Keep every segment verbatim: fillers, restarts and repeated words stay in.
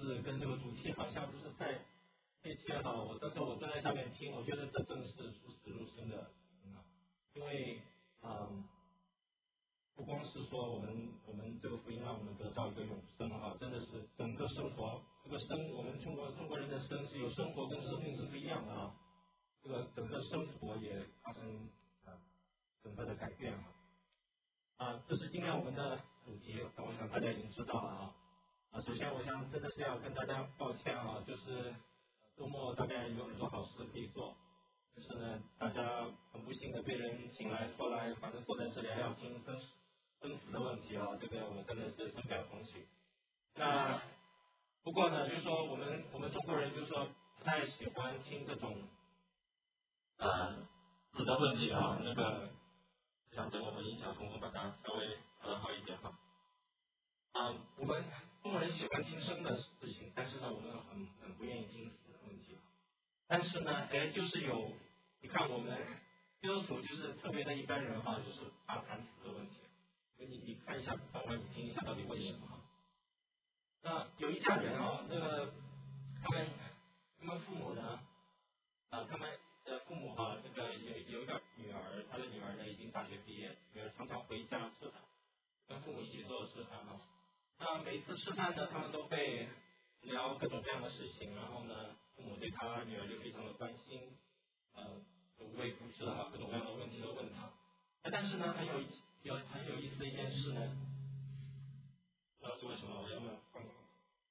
字跟这个主题好像不是太贴切哈。我但是我站在下面听，我觉得这正是出死入生的，嗯，因为嗯，不光是说我们我们这个福音让我们得到一个永生哈，真的是整个生活这个生，我们中国中国人的生是有生活跟生命是不一样的啊，这个整个生活也发生啊整个的改变哈。啊，这是今天我们的主题，我想大家已经知道了啊。啊，首先我想真的是要跟大家抱歉啊，就是周末大概有很多好事可以做，但是呢，大家很不幸的被人请来说来，反正坐在这里还要听生死生死的问题啊，这个我真的是深表同情。那不过呢，就是说我们我们中国人就是说不太喜欢听这种呃死的问题啊，那个。想等我们影响通过把它稍微呃好一点哈。啊、嗯，我们中国人喜欢听生的事情，但是呢，我们很很不愿意听死的问题。但是呢，哎，就是有，你看我们基督徒就是特别的一般人哈，就是怕谈死的问题。你你看一下，等会你听一下到底为什么哈。那有一家人啊，那个他们他们父母呢，啊，他们。呃，父母哈、啊，那个有有一个女儿，她的女儿呢已经大学毕业，女儿常常回家吃饭，跟父母一起做吃饭哈。那每次吃饭呢，他们都会聊各种各样的事情，然后呢，父母对他女儿就非常的关心，呃，无微不至哈，各种各样的问题都问他。但是呢，很有有很有意思的一件事呢，不知道是为什么，我要问关关。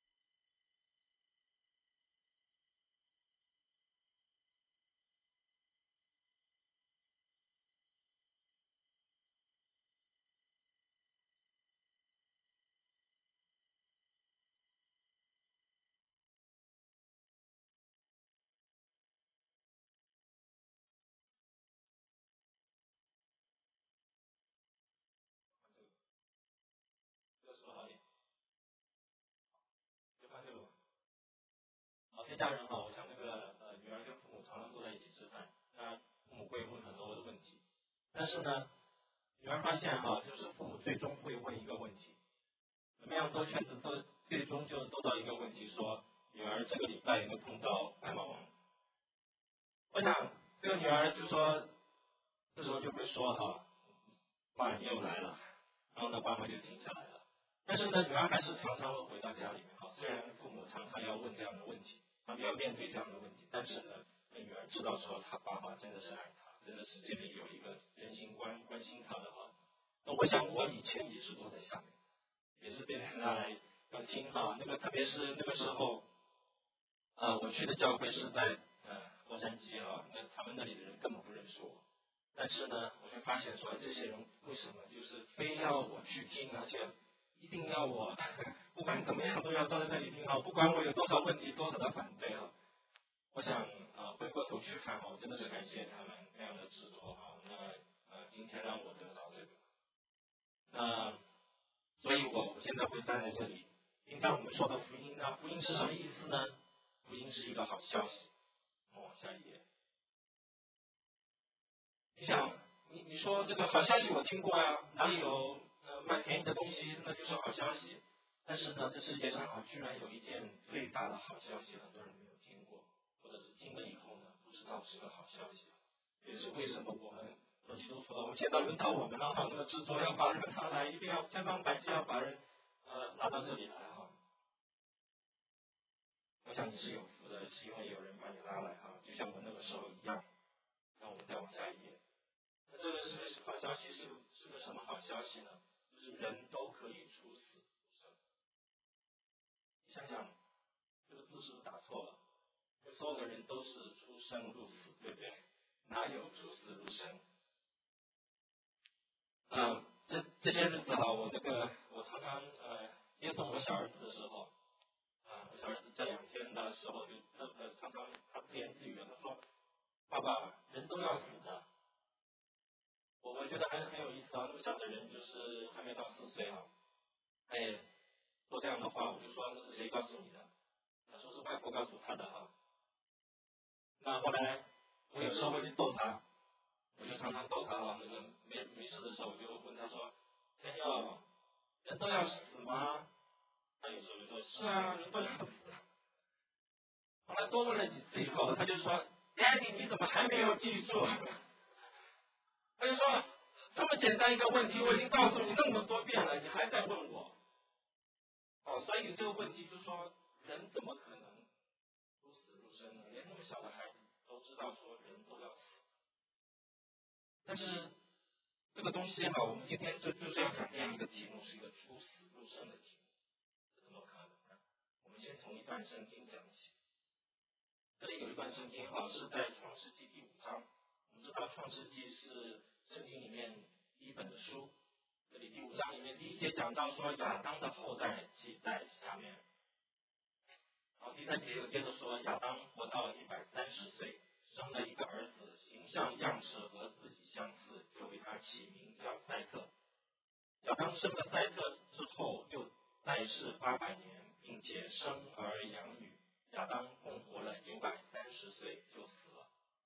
这个是不是好点？就放这个。好，这家人哈，我想那个呃女儿跟父母常常坐在一起吃饭，那父母会问很多的问题，但是呢，女儿发现哈，就是父母最终会问一个问题，怎么样兜圈子都最终就兜到一个问题，说女儿这个礼拜有没有碰到白马王子？我想这个女儿就说，这时候就会说哈，爸你又来了，然后呢爸妈就停下来了。但是呢，女儿还是常常会回到家里面哈，虽然父母常常要问这样的问题，他们要面对这样的问题，但是呢，那女儿知道说她爸爸真的是爱她，真的是这里有一个真心关关心她的哈。那我想我以前也是坐在下面，也是被人拿来要听哈，那个特别是那个时候，呃，我去的教会是在呃洛杉矶哈，那他们那里的人根本不认识我，但是呢，我就发现说这些人为什么就是非要我去听，而且一定要我不管怎么样都要坐在那里听好，不管我有多少问题多少的反对哈。我想呃回过头去看哈，我真的是感谢他们那样的执着哈。那呃今天让我得到这个，那所以我现在会站在这里。今天我们说的福音呢，福音是什么意思呢？福音是一个好消息。哦，下一页。你想，你你说这个好消息我听过呀，哪里有呃卖便宜的东西，那就是好消息。但是呢，这世界上啊，居然有一件最大的好消息，很多人没有听过，或者是听了以后呢，不知道是个好消息。也是为什么我们做基督徒了，我们现在轮到我们了哈，那个执着要把人拿来，一定要千方百计要把人呃拉到这里来哈。我想你是有福的，是因为有人把你拉来哈，就像我那个时候一样。那我们再往下一页。那这个是个好消息是是个什么好消息呢？就是人都可以出死入生。你想想，这个字是不是打错了？所有的人都是出生入死，对不对？哪有出死入生？嗯、呃，这这些日子哈，我那个我常常呃接送我小儿子的时候，啊、呃，我小儿子这两天的时候就呃常常他自言自语的，他说：“爸爸，人都要死的。”我我觉得还很有意思啊，那么小的人就是还没到四岁啊，哎，说这样的话，我就说那是谁告诉你的？他说是外婆告诉他的哈。那后来我有时候会去逗他，我就常常逗他啊，那个没没事的时候我就问他说：“天佑，人都要死吗？” 他有时候就说是啊，人都要死。后来多问了几次以后，他就说 Daddy 你怎么还没有记住？他就说这么简单一个问题我已经告诉你那么多遍了，你还在问我。哦，所以这个问题就是说人怎么可能如死如生呢？连那么小的孩子都知道说人都要死。但是这个东西哈，我们今天就就是要讲这样一个题目，是一个出死入生的题目，这怎么可能呢？我们先从一段圣经讲起。这里有一段圣经哈，是在创世纪第五章。我们知道创世纪是圣经里面第一本的书。这里第五章里面第一节讲到说亚当的后代记在下面。然后第三节又接着说亚当活到一百三十岁，生了一个儿子，形象样式和自己相似，就为他起名叫赛特。亚当生了赛特之后，又在世八百年，并且生儿养女。亚当共活了九百三十岁就死了。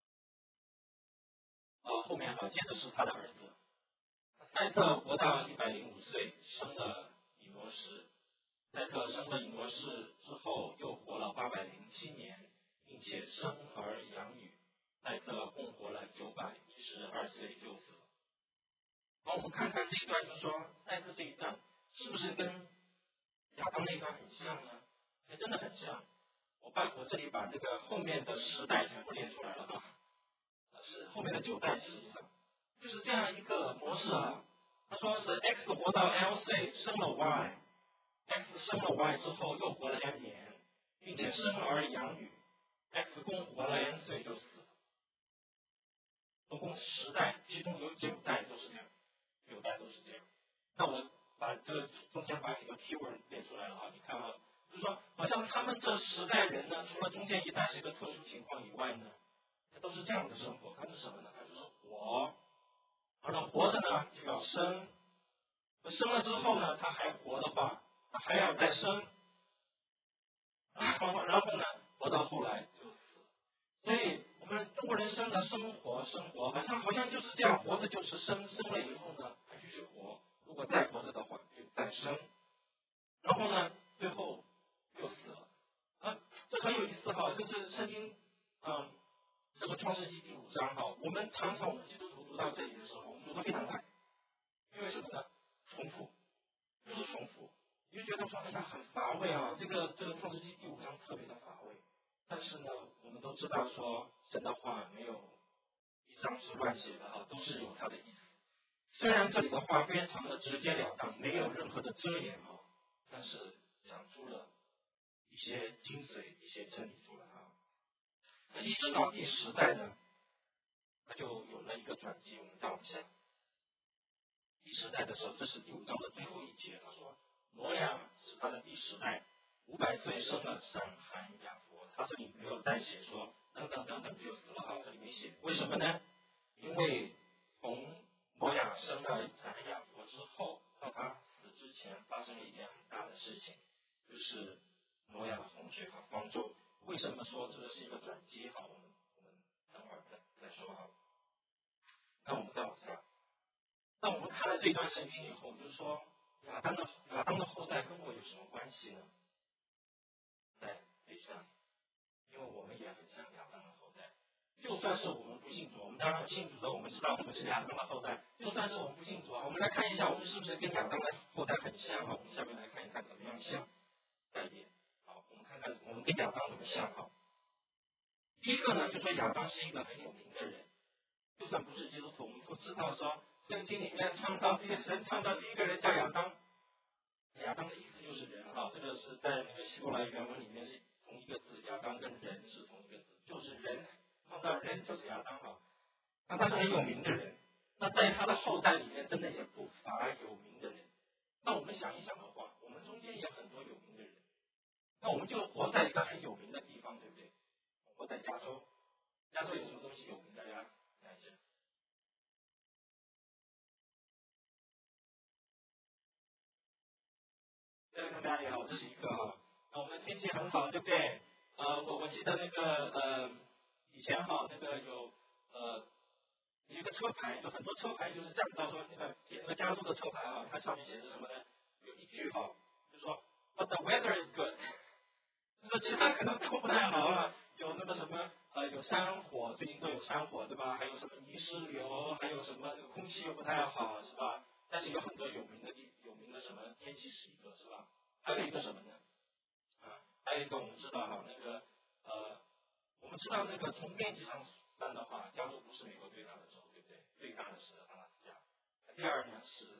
呃，后面啊，接着是他的儿子赛特活到一百零五岁，生了以挪士。赛特生了以挪士之后，又活了八百零七年，并且生儿养女。赛特共活了九百一十二岁就死了。好，我们看看这一段，就是说赛特这一段是不是跟亚当那一段很像呢？哎，真的很像。我把我这里把这个后面的十代全部列出来了啊，是后面的九代，实际上就是这样一个模式啊。他说是 X 活到 L 岁，生了 Y，X 生了 Y 之后又活了 N 年，并且生儿养女 ，X 共活了 N 岁就死了。总共十代，其中有九代都是这样，九代都是这样。那我把这个中间把几个 keyword 列出来了啊，你看啊。就是说，好像他们这十代人呢，除了中间一代是一个特殊情况以外呢，都是这样的生活。他是什么呢？他就是活，而呢活着呢就要生，生了之后呢，他还活的话，他还要再生，然后然后呢，活到后来就死。所以我们中国人生的生活，生活好像好像就是这样，活着就是生，生了以后呢还继续活，如果再活着的话就再生，然后呢最后又死了。啊，这很有意思哈，就是圣经，嗯，这个创世纪第五章哈，我们常常我们基督徒读到这里的时候，我们读得非常快，因为什么呢？重复，就是重复，你就觉得说哎呀很乏味啊，这个这个创世纪第五章特别的乏味。但是呢，我们都知道说神的话没有一章是乱写的哈，都是有它的意思。虽然这里的话非常的直截了当，没有任何的遮掩哈，但是讲出了一些精髓，一些真理出来啊。那一直到第十代呢，那就有了一个转机。我们再往下，第十代的时候，这是第五章的最后一节，他说挪亚是他的第十代，五百岁生了闪、含、雅弗。他这里没有再写说等等等等就死了啊，这里没写。为什么呢？因为从挪亚生了闪、含、雅弗之后，到他死之前发生了一件很大的事情，就是挪亚的洪水和方舟。为什么说这个是一个转机？好，我们我们等会儿再再说好。那我们再往下。那我们看了这一段圣经以后，就是说亚当的亚当的后代跟我有什么关系呢？在非常，因为我们也很像亚当的后代。就算是我们不信主，我们当然信主的，我们知道我们是亚当的后代。就算是我们不信主啊，我们来看一下，我们是不是跟亚当的后代很像？我们下面来看一看怎么样像。再一点，好，我们看看我们跟亚当怎么像哈。第一个呢，就说亚当是一个很有名的人，就算不是基督徒，我们都知道说圣经里面创造这些神创造第一个人叫亚当。亚当的意思就是人哈，这个是在那个希伯来原文里面是同一个字，亚当跟人是同一个字，就是人创造人就是亚当哈。那他是很有名的人，那在他的后代里面真的也不乏有名的人。那我们想一想的话，我们中间也很多有名的人，那我们就活在一个很有名的地方，对不对？活在加州，加州有什么东西有名的呀？看一下。大家好，这是一个哈，那我们天气很好，对不对？呃，我我记得那个呃，以前哈那个有呃有一个车牌，有很多车牌就是讲到说那个写那个加州的车牌哈，它上面写的什么呢？有一句哈，就说 ，but the weather is good。就是其他可能都不太好啊，有那个什么呃有山火，最近都有山火对吧？还有什么泥石流，还有什么那个空气又不太好是吧？但是有很多有名的地有名的什么天气是一个是吧？还有一个什么呢？啊，还有一个我们知道哈，那个呃，我们知道那个从面积上算的话，加州不是美国最大的州，对不对？最大的是阿拉斯加，第二呢是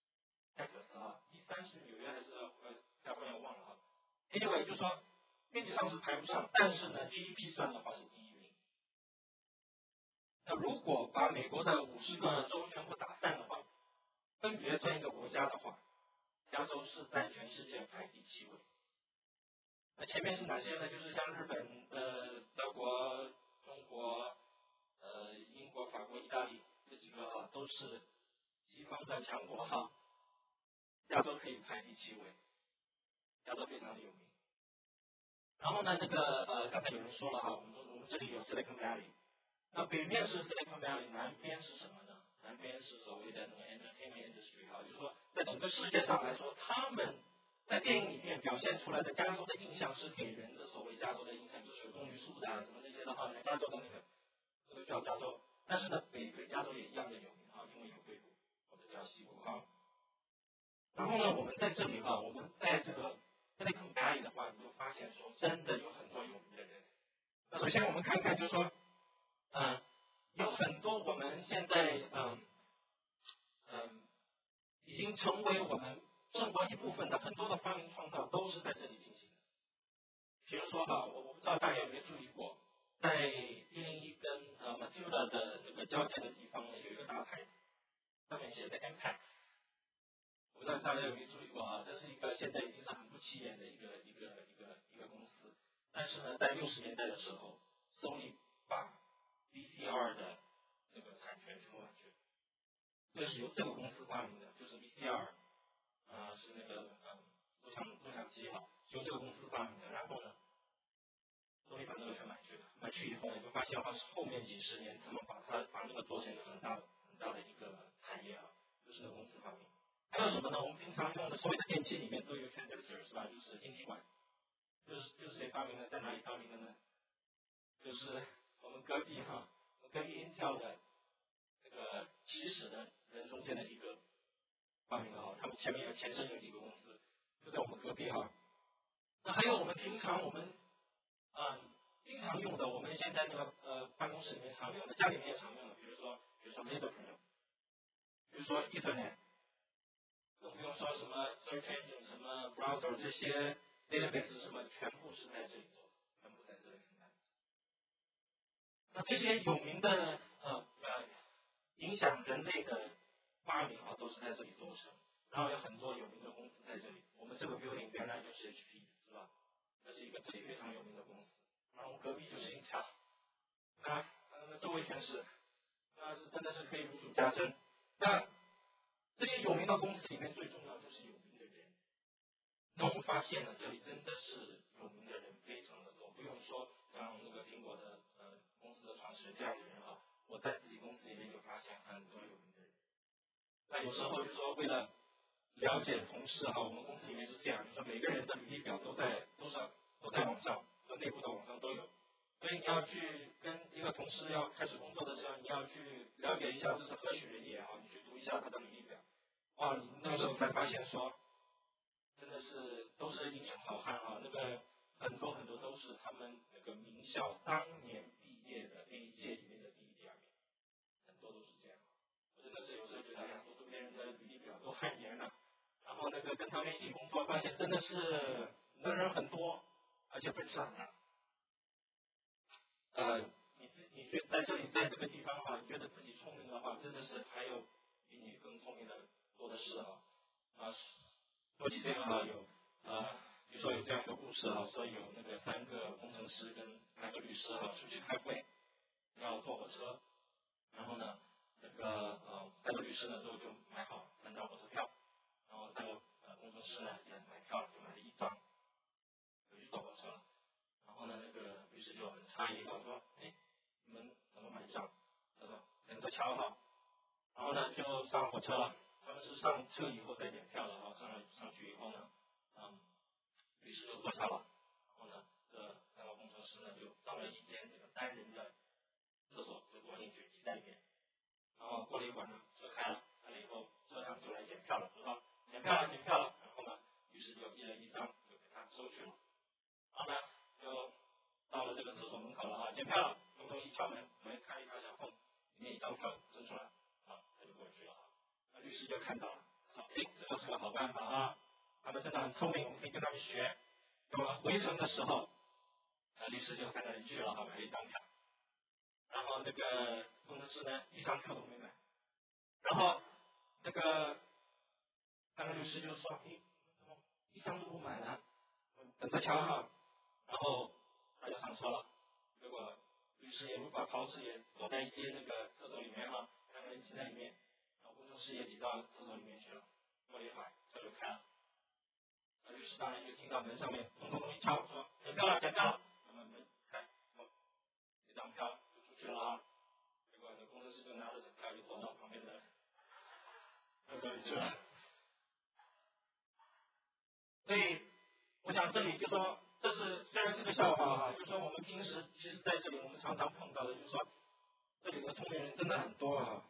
Texas 啊，第三是纽约还是呃，再后面忘了哈。Anyway， 就说面积上是排不上，但是呢 G D P 算的话是第一名。那如果把美国的五十个州全部打散的话，分别算一个国家的话，加州是在全世界排第七位。那前面是哪些呢？就是像日本、呃、德国、中国、呃、英国、法国、意大利这几个啊，都是西方的强国哈。加州可以排第七位，加州非常的有名。然后呢，那个呃，刚才有人说了哈，我们我们这里有 Silicon Valley， 那北面是 Silicon Valley， 南边是什么呢？南边是所谓的那个 entertainment industry 哈，就是说在整个世界上来说，他们在电影里面表现出来的加州的印象是给人的所谓加州的印象，就是有棕榈树的啊什么那些的哈，加州的那个那个叫加州。但是呢，北北加州也一样的有名哈，因为有硅谷或者叫西谷哈。然后呢，我们在这里哈，我们在这个 Silicon Valley 的话，你就发现说真的有很多有名的人。那首先我们看看，就是说，嗯、呃，有很多我们现在嗯嗯、呃、已经成为我们生活一部分的很多的发明创造都是在这里进行的。比如说哈，我我不知道大家有没有注意过，在一零一跟呃 Matilda 的那个交界的地方呢，有一个大牌，上面写的 Impact。我不知道大家有没有注意过啊？这是一个现在已经是很不起眼的一个一个一个一个公司，但是呢，在六十年代的时候，索尼把 V C R 的那个产权全部买去了，这是由这个公司发明的，就是 V C R， 啊、呃、是那个嗯录像录像机哈，是由这个公司发明的。然后呢，索尼把那个全买去了，买去以后呢，就发现话是后面几十年他们把它把那个做成一个很大的很大的一个产业啊，就是那个公司发明。还有什么呢？我们平常用的所有的电器里面都有 transistor 是吧？就是晶体管，就是就是谁发明的？在哪里发明的呢？就是我们隔壁哈，隔壁 Intel 的那个起始的人中间的一个发明的哈，他们前面有前身有几个公司，就在我们隔壁哈。那还有我们平常我们啊、嗯、经常用的，我们现在那个呃办公室里面常用的，家里面也常用的，比如说比如说 laser printer， 比如说 Ethernet。更不用说什么 search engine 什么 browser 这些 database 什么，全部是在这里做，全部在这里平台。那这些有名的呃呃影响人类的发明啊，都是在这里做成。然后有很多有名的公司在这里。我们这个 building 原来就是 H P 是吧？这是一个这里非常有名的公司。然后我们隔壁就是 Intel， 那那周围全是，那是真的是可以如数家珍。那这些有名的公司里面最重要就是有名的人。那我们发现呢，这里真的是有名的人非常的多，不用说像那个苹果的呃公司的创始人这样的人啊，我在自己公司里面就发现很多有名的人。那有时候就说为了了解同事哈，我们公司里面是这样，就说每个人的履历表都在都是都在网上，和内部的网上都有。所以你要去跟一个同事要开始工作的时候，你要去了解一下这是何许人也好，你去读一下他的履历表。哇，你那个时候才发现说，真的是都是英雄好汉哈，那个很多很多都是他们那个名校当年毕业的那一届里面的第一、第二名，很多都是这样。我真的是有时候觉得，哎呀，读读别人的履历表都汗颜了。然后那个跟他们一起工作，发现真的是能人很多，而且本事很大。呃，你你觉在这里在这个地方的话，你觉得自己聪明的话，真的是还有比你更聪明的多的是啊。啊，说起这个哈，有啊，比如说有这样一个故事哈，说有那个三个工程师跟三个律师哈出去开会，要坐火车，然后呢，那个呃三个律师呢都就买好三张火车票，然后三个呃工程师呢也买票了，就买了一张，就去坐火车了。然后呢，那个律师就很诧异哈，说，哎，你们怎么买一张？他说等着瞧哈。然后呢，就上火车了。他们是上车以后再检票的哈，上了上去以后呢，嗯， 律师就坐下了，然后呢，这三个工程师呢就找了一间这个单人的厕所，就躲进去挤在里面。然后过了一会儿呢，车开了，开了以后，车长就来检票了，就说检票了，检票了。然后呢，律师就一人一张就给他收去了。然后呢，就到了这个厕所门口了啊，检票了，咚咚一敲门，门开一条小缝，里面一张票伸出来，啊，他就过去了啊。那律师就看到了，说，哎，这个是个好办法啊，他们真的很聪明，我们可以跟他们学。那么回程的时候，呃，律师就三个人去了，哈，买了一张票。然后那个工程师呢，一张票都没买。然后那个那个律师就说：“你怎么一张都不买呢？等着瞧哈。”然后他就上车了。结果律师也无法逃脱，也躲在一间那个厕所里面哈，两个人挤在里面。然后工程师也挤到厕所里面去了。过了一会儿，车就开了。那律师当然就听到门上面咚咚咚一敲，说：“检票了，检票了。”那么门开，一张票就出去了啊。结果那工程师就拿着这票就躲到旁边的厕所里去了。所以我想这里就说，这是虽然是个笑话哈，就说我们平时其实在这里我们常常碰到的，就是说这里的聪明人真的很多啊。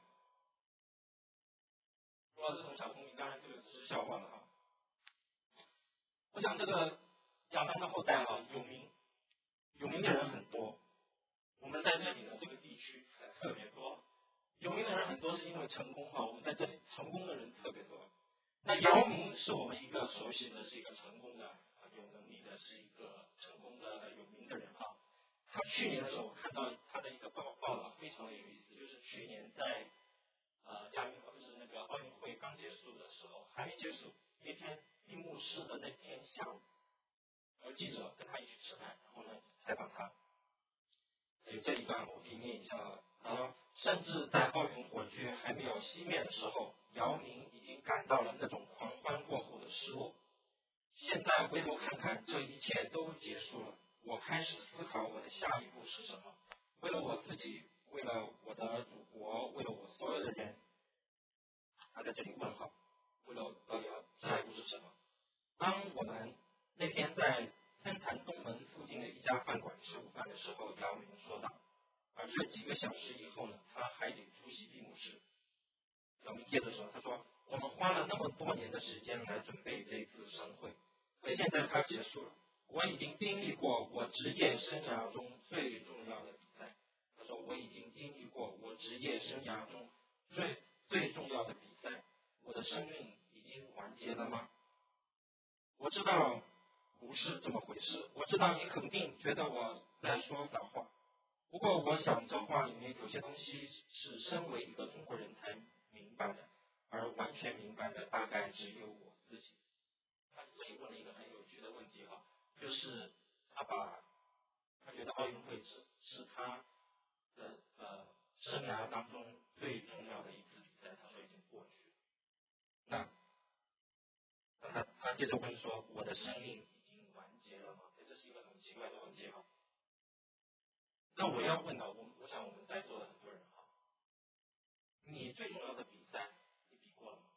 说到这种小聪明，当然这个只是笑话了哈。我想这个亚当的后代哈，有名有名的人很多，我们在这里的这个地区特别多。有名的人很多是因为成功哈，我们在这里成功的人特别多。那姚明是我们一个熟悉的，是一个成功的、有能力的，是一个成功的、有名的人哈。他去年的时候，我看到他的一个报报道，非常的有意思，就是去年在呃亚运不是那个奥运会刚结束的时候，还没结束那天闭幕式的那天下午，有记者跟他一起吃饭，然后呢采访他。有这一段我可以念一下啊。啊，甚至在奥运火炬还没有熄灭的时候，姚明已经感到了那种狂欢过后的失落。现在回头看看，这一切都结束了。我开始思考我的下一步是什么。为了我自己，为了我的祖国，为了我所有的人。他在这里问号，为了到底要下一步是什么？当我们那天在天坛东门附近的一家饭馆吃午饭的时候，姚明说道。而这几个小时以后呢，他还得出席闭幕式。姚明接着说：“他说，我们花了那么多年的时间来准备这次盛会，可现在它结束了。我已经经历过我职业生涯中最重要的比赛。他说，我已经经历过我职业生涯中最最重要的比赛。我的生命已经完结了吗？我知道不是这么回事。我知道你肯定觉得我在说傻话。不过我想这话里面有些东西是身为一个中国人才明白的，而完全明白的大概只有我自己。”他这里问了一个很有趣的问题哈，就是他把他觉得奥运会是是他的呃生涯当中最重要的一次比赛，他说已经过去了。那那他他接着问说：“我的生命已经完结了吗？”这是一个很奇怪的问题哈。那我要问到，我我想我们在座的很多人哈，你最重要的比赛你比过了吗？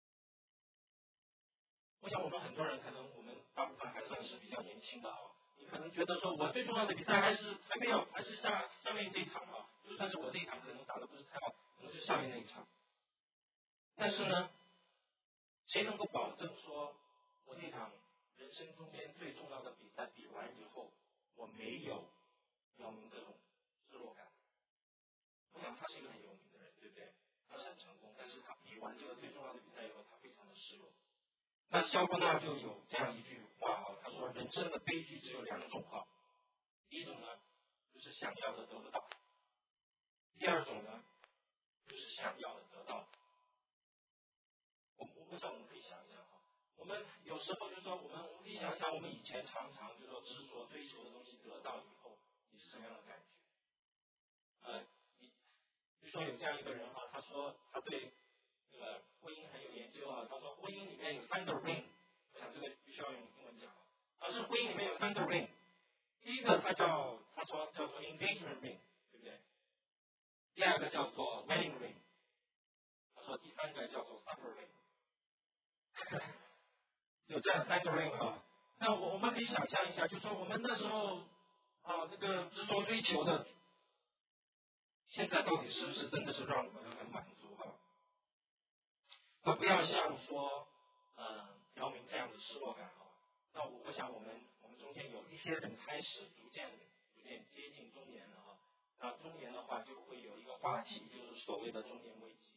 我想我们很多人可能我们大部分还算是比较年轻的啊，你可能觉得说我最重要的比赛还是还没有，还是下下面这一场啊，就算是我这一场可能打得不是太好，可能是下面那一场。但是呢，谁能够保证说我那场人生中间最重要的比赛比完以后，我没有姚明这种失落感？我想他是一个很有名的人，对不对？他是很成功，但是他比完这个最重要的比赛以后，他非常的失落。那肖伯纳就有这样一句话啊，他说人生的悲剧只有两种哈，第一种呢就是想要的得不到，第二种呢就是想要的得到。我我想我们可以想一想哈，我们有时候就说我们我们可以想一想，我们以前常常就说执着追求的东西得到以后，你是什么样的感觉？呃，你比如说有这样一个人哈，他说他对那个婚姻很有研究啊，他说婚姻里面有三个 ring， 我想这个必须要用英文讲啊，而是婚姻里面有三个 ring， 第一个他叫他说叫做 engagement ring， 对不对？第二个叫做 wedding ring， 他说第三个叫做 supper ring。有这样三个 ring 哈， 那我我们可以想象一下，就说我们那时候啊那个执着追求的，现在到底是不是真的是让我们很满足哈？那不要像说呃姚明这样的失落感哈。那我我想我们我们中间有一些人开始逐渐逐渐接近中年了哈。那中年的话就会有一个话题，就是所谓的中年危机。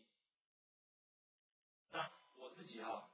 那我自己啊，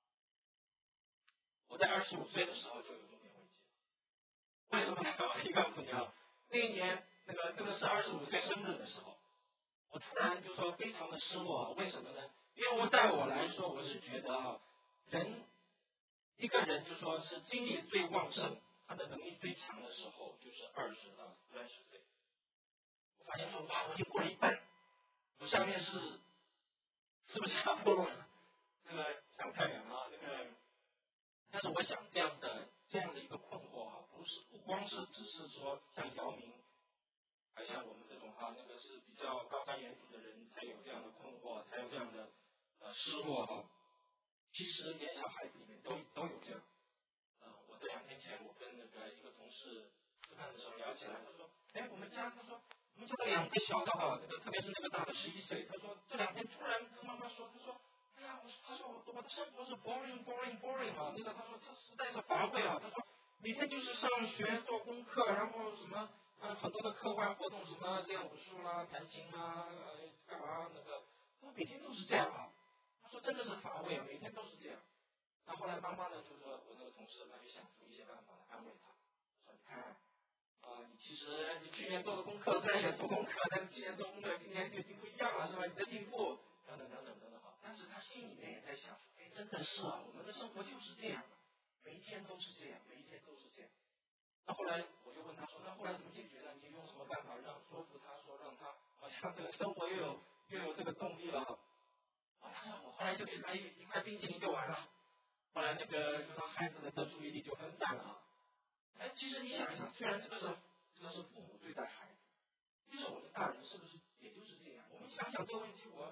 我在二十五岁的时候就有中年危机。为什么呢？我可以告诉你啊，那一年那个那个是二十五岁生日的时候，我突然就说非常的失落。为什么呢？因为我在我来说，我是觉得啊，人一个人就说是精力最旺盛，他的能力最强的时候，就是二十到三十岁。我发现说哇，我已经过了一半，我下面是是不是差不多了？那个想太远了，那个，但是我想这样的这样的一个困惑哈，不是不光是只是说像姚明，还像我们这种哈，那个是比较高瞻远瞩的人才有这样的困惑，才有这样的呃失落哈。其实连小孩子里面都都有这样。呃，我这两天前我跟那个一个同事吃饭的时候聊起来，他说，哎，我们家他说我们家的两个小的哈，那个特别是那个大的十一岁，他说这两天突然跟妈妈说，他说。哎呀，我他说我我的生活是 boring boring boring 啊，那个他说这实在是乏味啊，他说每天就是上学做功课，然后什么嗯很多的课外活动，什么练武术啦、弹琴啦、呃干嘛那个，他说每天都是这样啊，他说真的是乏味啊，每天都是这样。那后来妈妈呢，就说我那个同事他就想出一些办法来安慰他，说你看啊、呃，你其实你去年做的功课虽然也做功课，但是去年做功课今年就已经不一样了，是吧？你的进步等等等等等等。但是他心里面也在想，哎，真的是啊，我们的生活就是这样，每一天都是这样，每一天都是这样。那后来我就问他说，那后来怎么解决呢？你用什么办法让说服他说，让他好像这个生活又有又有这个动力了？啊，他说我后来就给他一一块冰淇淋就完了。后来那个就让孩子的注意力就分散了。哎，其实你想一想，虽然这个是这个是父母对待孩子，就是我们大人是不是也就是这样？我们想想这个问题，我。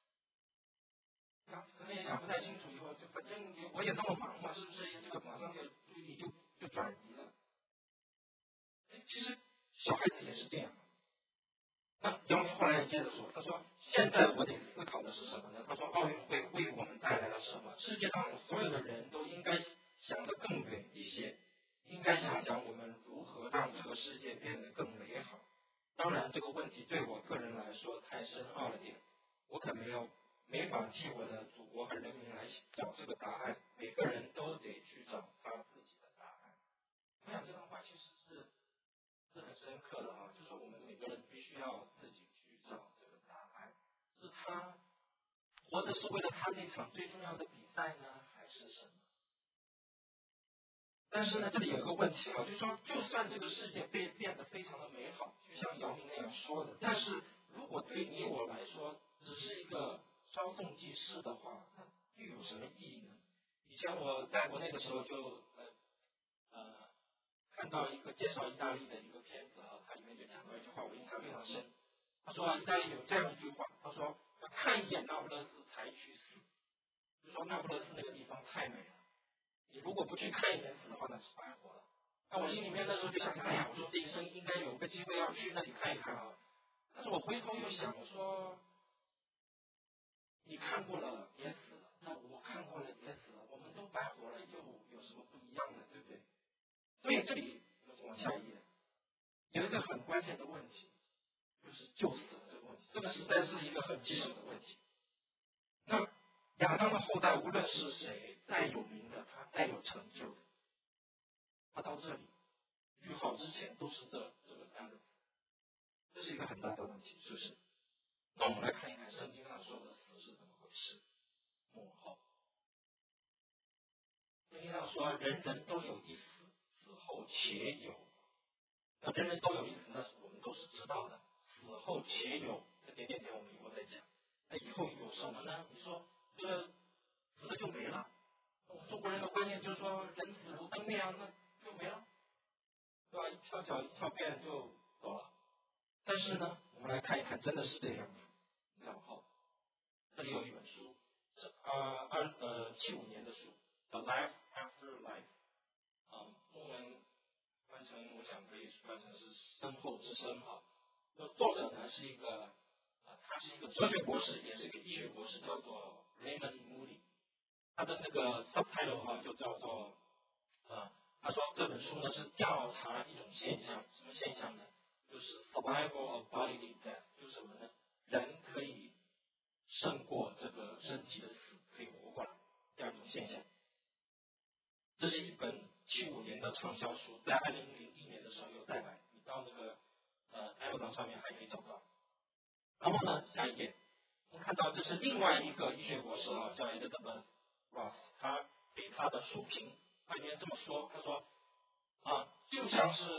可能也想不太清楚，以后就反正我也那么忙嘛，是不是这个马上就注意力就就转移了？其实小孩子也是这样。那姚明后来也接着说，他说现在我得思考的是什么呢？他说奥运会为我们带来了什么？世界上所有的人都应该想得更远一些，应该想想我们如何让这个世界变得更美好。当然这个问题对我个人来说太深奥了点，我可没有。没法替我的祖国和人民来找这个答案，每个人都得去找他自己的答案。我想这段话其实是是很深刻的啊，就是我们每个人必须要自己去找这个答案。是他活着是为了他那场最重要的比赛呢，还是什么？但是呢，这里有个问题啊，就是说，就算这个世界被变得非常的美好，就像姚明那样说的，但是如果对你我来说只是一个稍纵即逝的话，那又有什么意义呢？以前我在国内的时候就呃呃看到一个介绍意大利的一个片子啊，它里面就讲到一句话，我印象非常深。他说啊，意大利有这样一句话，他说要看一眼那不勒斯才去死，就说那不勒斯那个地方太美了，你如果不去看一眼死的话，那是白活了。那我心里面那时候就想想，哎呀，我说这一生应该有个机会要去那里看一看啊。但是我回头又想，我说。你看过了也死了，那我看过了也死了，我们都白活了，又有什么不一样呢？对不对？所以这里往下一页有一个很关键的问题，就是救死这个问题，这个实在是一个很棘手的问题。那亚当的后代无论是谁再有名的，他再有成就的，他到这里句号之前都是这这个三个字，这是一个很大的问题，是不是？那我们来看一看圣经上说的死是怎么回事。幕后，圣经上说人人都有一死，死后且有。那人人都有一死，那是我们都是知道的。死后且有，那点点点我们以后再讲。那以后有什么呢？你说这个死了就没了。我们中国人的观念就是说人死如灯灭啊，那就没了，对吧？一翘脚一翘辫就走了。但是呢，我们来看一看，真的是这样吗？然后这里有一本书，是呃二呃七五年的书，《The Life After Life》 嗯，中文翻成我想可以翻成是身后之身哈。那作者呢是一个啊，他是一个哲学博士，也是一个医学博士，叫做 Raymond Moody。他的那个 subtitle 哈就叫做啊，他说这本书呢是调查一种现象，什么现象呢？就是 survival of bodily death， 就是什么呢？人可以胜过这个身体的死，可以活过来这样一种现象。这是一本七五年的畅销书，在二零零一年的时候有代买，你到那个呃 Amazon 上面还可以找到。然后呢，下一页，我们看到这是另外一个医学博士啊，叫 Elizabeth Ross， 他给他的书评，他里面这么说，他说啊，就像是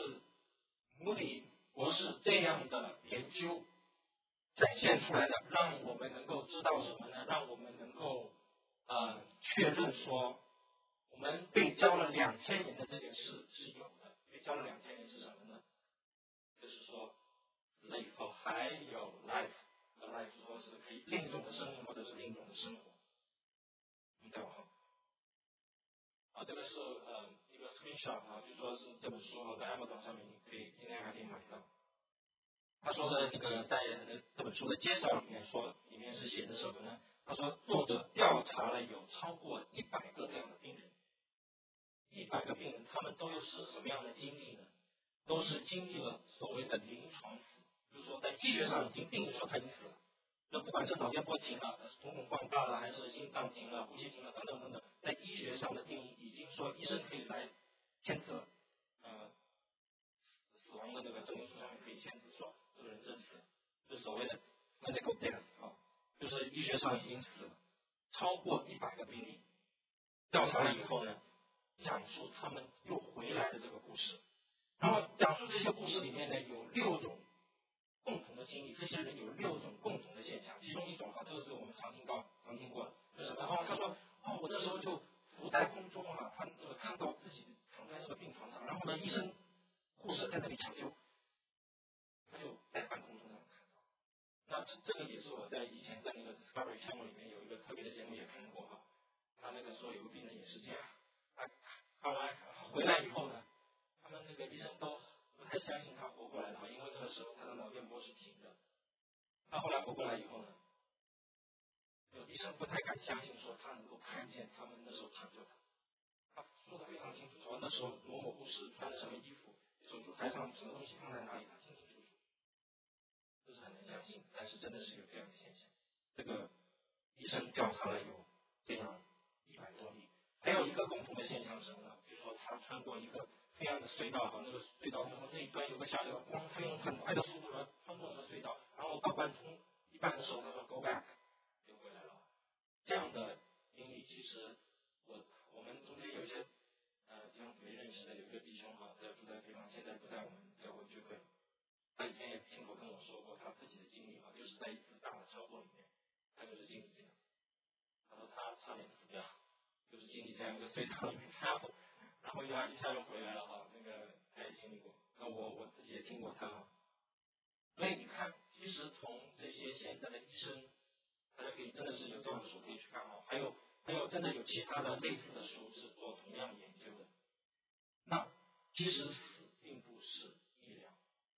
Moody博士这样的研究展现出来的，让我们能够知道什么呢？让我们能够呃确认说，我们被教了两千年的这件事是有的。被教了两千年是什么呢？就是说死了以后还有 life， 那 life 说是可以另一种的生命或者是另一种的生活。我们再往后。啊，这个是呃一个 screenshot 啊，就说是这本书在 Amazon 上面你可以应该还可以买到。他说的那个在这本书的介绍里面说，里面是写的什么呢？他说作者调查了有超过一百个这样的病人，一百个病人他们都有是什么样的经历呢？都是经历了所谓的临床死，就是说在医学上已经定义说他已经死了。那不管是脑电波停了，瞳孔放大了，还是心脏停了、呼吸停了等等等等，在医学上的定义已经说医生可以来签字了，呃，死死亡的那个证明书上面可以签字说这个人真死，就是所谓的 medical death 啊，就是医学上已经死了，超过一百个病例，调查了以后呢，讲述他们又回来的这个故事，然后讲述这些故事里面呢有六种共同的经历，这些人有六种共同的现象，其中一种啊，这个是我们常听到、常听过的，就是然后他说，哦，我那时候就浮在空中啊，他呃看到自己躺在那个病床上，然后呢，医生、护士在那里抢救，他就在半空中那样看到。那这这个也是我在以前在那个 Discovery Channel 里面有一个特别的节目也看过哈，他那个说有个病人也是这样，他看完回来以后呢，他们那个医生都不太相信他活过来了，因为那个时候他的脑电波是停的。他后来活过来以后呢，有医生不太敢相信说他能够看见他们那时候抢救他。他说的非常清楚，说那时候某某护士穿的什么衣服，手术台上什么东西放在哪里，他清清楚楚。这是很难相信，但是真的是有这样的现象。这个医生调查了有这样一百多例，还有一个共同的现象是什么呢？比如说他穿过一个黑暗的隧道，和那个隧道中那一端有个小小的光，他用很快的速度呢穿过那个隧道，然后到半途一半的时候他说 go back 又回来了。这样的经历其实我我们中间有一些呃弟兄姊妹认识的有一个弟兄哈，在住在北方，现在不在我们教会聚会。他以前也亲口跟我说过他自己的经历哈，就是在一次大的车祸里面，他就是经历这样。他说他差点死掉，就是经历这样一个隧道里面，然后然后又一下又回来了哈，那个他也经历过。那我我自己也听过他哈。所以你看，其实从这些现在的医生，大家可以真的是有这样的书可以去看哈，还有还有真的有其他的类似的书是做同样研究的。那其实死并不是医疗。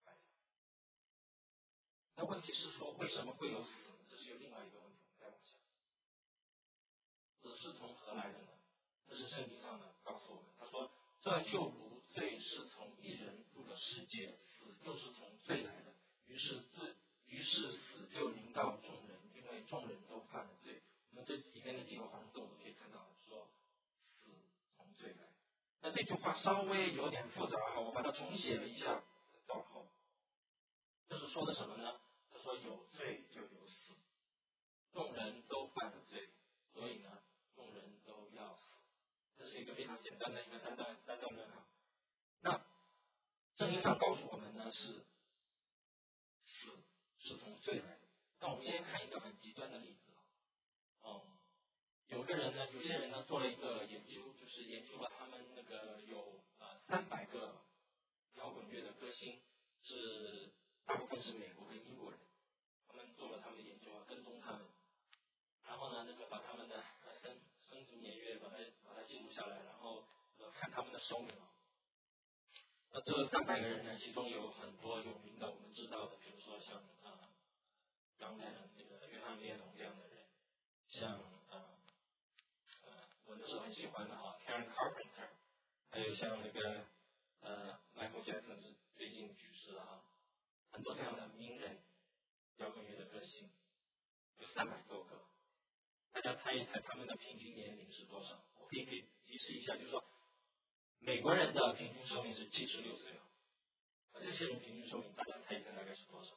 那问题是说，为什么会有死？这是有另外一个问题，我们再往下。死是从何来的呢？这是圣经上的告诉我们，他说：“这就如罪是从一人入了世界，死又是从罪来的。于是罪，于是死就临到众人，因为众人都犯了罪。”我们这里面的几个黄字我们可以看到，说死从罪来。那这句话稍微有点复杂哈，我把它重写了一下，再往后。这是说的什么呢？他说有罪就有死，众人都犯了罪，所以呢，众人都要死。这是一个非常简单的一个三段三段论哈。那圣经上告诉我们呢，是死是从罪来的。那我们先看一个很极端的例子啊，哦、嗯，有个人呢，有些人呢做了一个研究，就是研究了他们那个有呃三百个摇滚乐的歌星，是大部分是美国跟英国人。他们做了他们的研究啊，跟踪他们，然后呢，那个把他们的生生卒年月把它把它记录下来，然后呃看他们的首领啊。那这三百个人呢，其中有很多有名的我们知道的，比如说像啊，杨澜那个约翰列侬这样的人，像啊呃我那时候很喜欢的啊 Karen Carpenter， 还有像那个呃 Michael Jackson 是最近去世了啊，很多这样的名人，摇滚乐的歌星，有三百多个。大家猜一猜他们的平均年龄是多少？我可以给提示一下，就是说，美国人的平均寿命是七十六岁啊。这些人平均寿命，大家猜一猜大概是多少？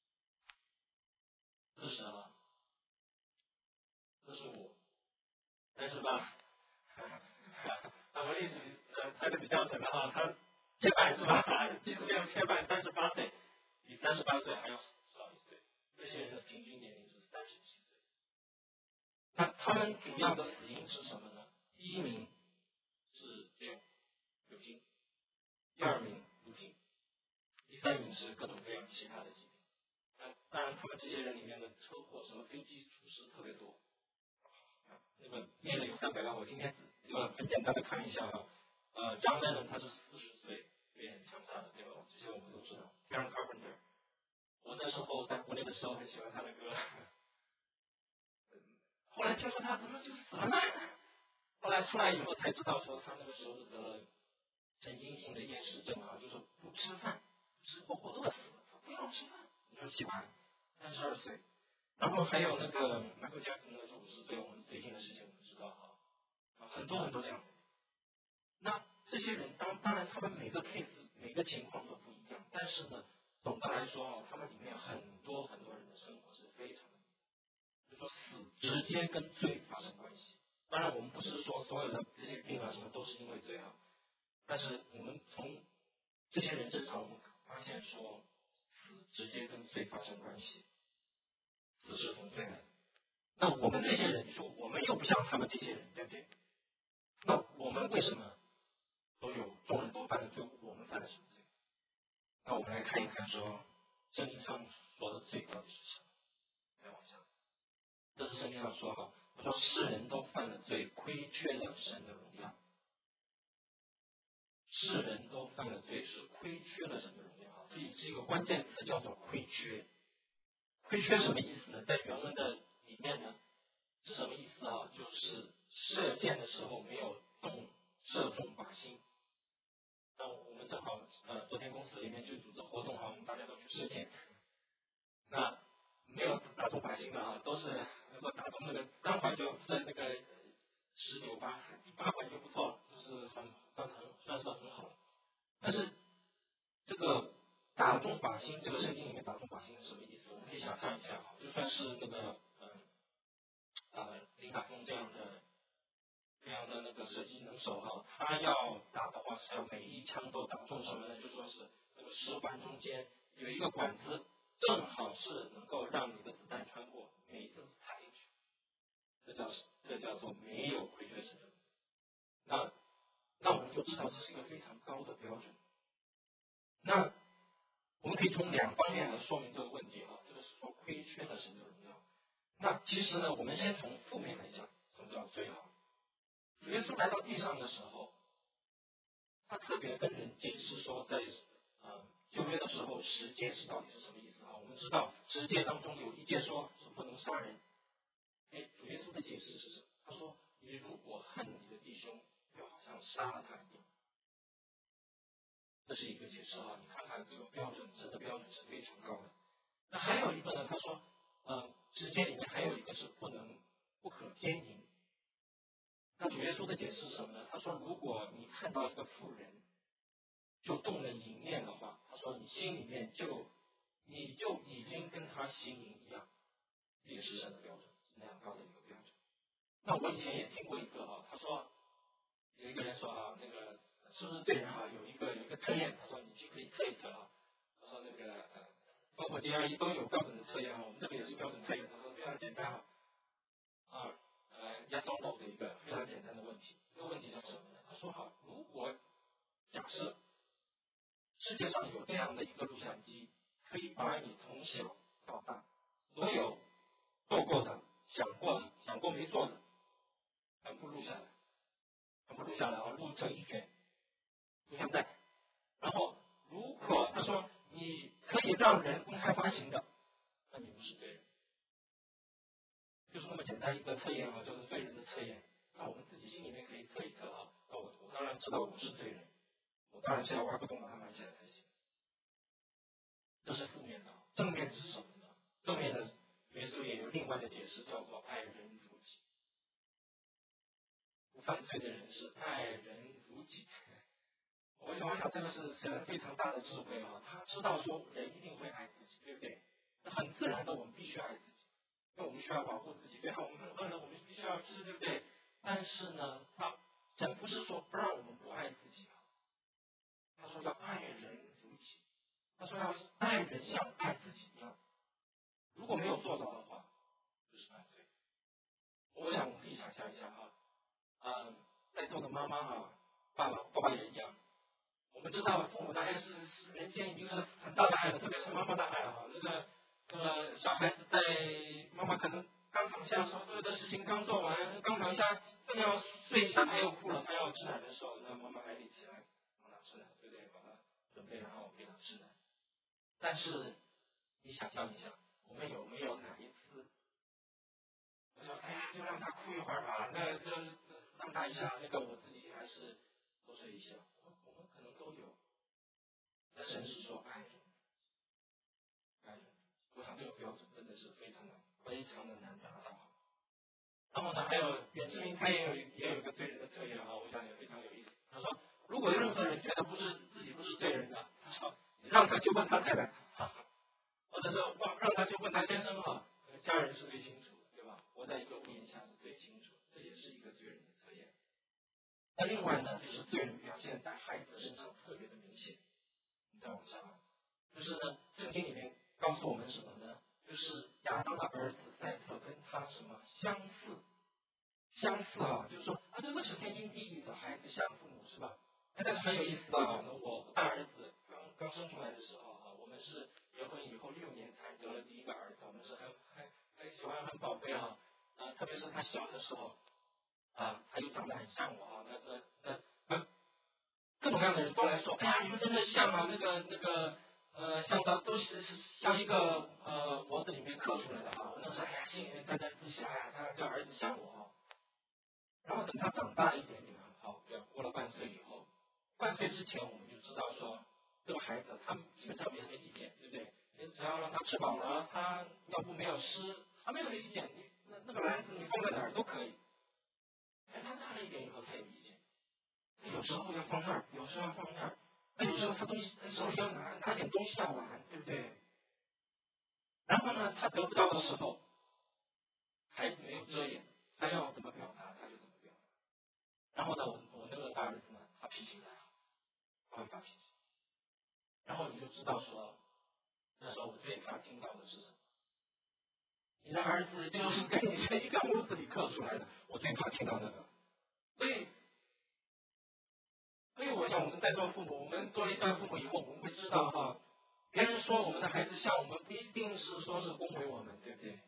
四十啊，四十五，三十八。那我历史呃猜的比较准的哈，他切半是吧？七十六切半，三十八岁，比三十八岁还要少一岁。这些人的平均年龄是三十七岁。那他们主要的死因是什么呢？第一名是酒，酒精；第二名毒品；第三名是各种各样其他的疾病。那当然，他们这些人里面的车祸、什么飞机出事特别多。那个列了有三百个，我今天只呃很简单的看一下啊。呃，张lennon他是四十岁也很强大的，对吧？这些我们都知道。Karen Carpenter， 我那时候在国内的时候很喜欢他的歌。后来听说他怎么就死了呢？后来出来以后才知道，说他那个时候得了神经性的厌食症啊，就是不吃饭，吃活活饿死了，他不要吃饭，你说奇怪，三十二岁。然后还有那个 Michael Jackson 那是五十岁，我们最近的事情我们知道哈，啊，很多很多这样的。那这些人当当然他们每个 case 每个情况都不一样，但是呢，总的来说啊，他们里面很多很多人的生活是非常的。就说死直接跟罪发生关系，当然我们不是说所有的这些病啊什么都是因为罪啊，但是我们从这些人身上我们发现说，死直接跟罪发生关系，死是同罪的。那我们这些人，你说我们又不像他们这些人，对不对？那我们为什么都有众人都犯的罪，我们犯了什么罪？那我们来看一看说，圣经上说的罪到底是什么？来往下。这是圣经上说哈，他说世人都犯了罪，亏缺了神的荣耀。世人都犯了罪，是亏缺了神的荣耀。这里是一个关键词，叫做亏缺。亏缺什么意思呢？在原文的里面呢，是什么意思啊？就是射箭的时候没有中射中靶心。那我们正好呃，昨天公司里面就组织活动哈，我们大家都去射箭。那没有打中靶心的哈，都是能够打中那个三环就在那个十九八，第八环就不错了，就是很算很算是很好。但是这个打中靶心，这个圣经里面打中靶心是什么意思？我们可以想象一下，就算是那个嗯呃林海峰这样的这样的那个射击能手哈，他要打的话是要每一枪都打中什么呢？就说是那个十环中间有一个管子。正好是能够让你的子弹穿过，每一次插进去，这叫这叫做没有亏缺神的。那那我们就知道这是一个非常高的标准。那我们可以从两方面来说明这个问题啊，这个是说亏缺了神的荣耀。那其实呢，我们先从负面来讲，什么叫罪啊？主耶稣来到地上的时候，他特别跟人解释说，在呃旧约的时候，十诫是到底是什么意思啊？我们知道十诫当中有一诫说是不能杀人。哎，主耶稣的解释是什么？他说：“你如果恨你的弟兄，就好像杀了他一样。”这是一个解释啊，你看看这个标准，神的标准是非常高的。那还有一个呢，他说，呃，十诫里面还有一个是不能不可奸淫。那主耶稣的解释是什么呢？他说，如果你看到一个妇人，就动了淫念的话，他说你心里面就你就已经跟他行淫一样，也是神的标准，是那样高的一个标准。那我以前也听过一个哈，他说有一个人说啊，那个是不是罪人哈，有一个有一个测验，他说你去可以测一测哈，他说那个呃，包括 G R E 都有标准的测验哈，我们这个也是标准测验，他说非常简单哈，啊呃 yes or no 的一个非常简单的问题，这个问题叫什么呢？他说哈，如果假设世界上有这样的一个录像机，可以把你从小到大所有做过的、想过的、想过没做的，全部录下来。 全部录下来啊，录整一卷录像带。然后如果他说你可以让人公开发行的，那你不是罪人。就是那么简单一个测验啊，就是罪人的测验。那我们自己心里面可以测一测啊。那我我当然知道我是罪人，我当然现在玩不动，把它买起来才行。这是负面的，正面是什么呢？正面的耶稣也有另外的解释，叫做爱人如己。不犯罪的人是爱人如己。我想，我想这个是神非常大的智慧啊，他知道说人一定会爱自己，对不对？那很自然的，我们必须爱自己，因为我们需要保护自己，对吧？我们很饿了，我们必须要吃，对不对？但是呢，他神不是说不让我们不爱自己啊，他说要爱人如己，他说要爱人像爱自己一样。如果没有做到的话，就是犯罪。我想我们可以想象一下哈，嗯，在座的妈妈哈，爸爸爸爸也一样。我们知道父母的爱是是人间已经是很大的爱了，特别是妈妈的爱哈。那个呃小孩子在妈妈可能刚躺下，所有的事情刚做完，刚躺下正要睡一下，他又哭了，他要吃奶的时候，那妈妈还得起来帮他吃奶，对不对？帮他准备，然后给他吃奶。但是你想象一下，我们有没有哪一次，我说哎呀，就让他哭一会儿吧，那就让他一下，那个我自己还是多睡一下。我们可能都有。那神是说爱人，爱人，我想这个标准真的是非常难，非常的难达到。然后呢，还有袁志明，他也有也有一个罪人的测验哈，我想也非常有意思。他说，如果有任何人觉得不是自己不是罪人的，他说让他就问他太太，哈哈，或者是让他就问他先生哈，家人是最清楚的，对吧？活在一个屋檐下是最清楚的，这也是一个罪人的测验。那另外呢，就是罪人表现在孩子身上特别的明显。你再往下，就是呢，圣经里面告诉我们什么呢？就是亚当的儿子赛特跟他什么相似，相似啊，就是说啊，这个是天经地义的，孩子像父母是吧？哎，但是很有意思的啊，我大儿子刚刚生出来的时候啊，我们是结婚以后六年才得了第一个儿子，我们是很很很喜欢很宝贝啊，啊，特别是他小的时候啊，他又长得很像我啊，那那那那各种各样的人都来说，哎呀，你们真的像啊，那个那个呃，像的都是是像一个呃脖子里面刻出来的啊，那时候哎呀，心里面沾沾自喜，哎呀，他这儿子像我啊。然后等他长大一点点，好，过了半岁以后，半岁之前我们就知道说，这个孩子他基本上没什么意见，对不对？你只要让他吃饱了，他要不没有湿，他没什么意见，你那那个篮子你放在哪儿都可以。哎，他大了一点以后，他有意见，有时候要放那儿，有时候要放那儿，哎，有时候他东西手里要拿拿点东西要玩，对不对？然后呢，他得不到的时候，孩子没有遮掩，他要怎么表达他就怎么表达。然后呢，我我那个大儿子呢，他脾气还好，他会发脾气。然后你就知道说，那时候我最怕听到的是什么？你的儿子就是跟你是一个屋子里刻出来的，我最怕听到那个。所以，所以我想我们在做父母，我们做了一段父母以后，我们会知道哈，别人说我们的孩子像我们，不一定是说是恭维我们，对不对？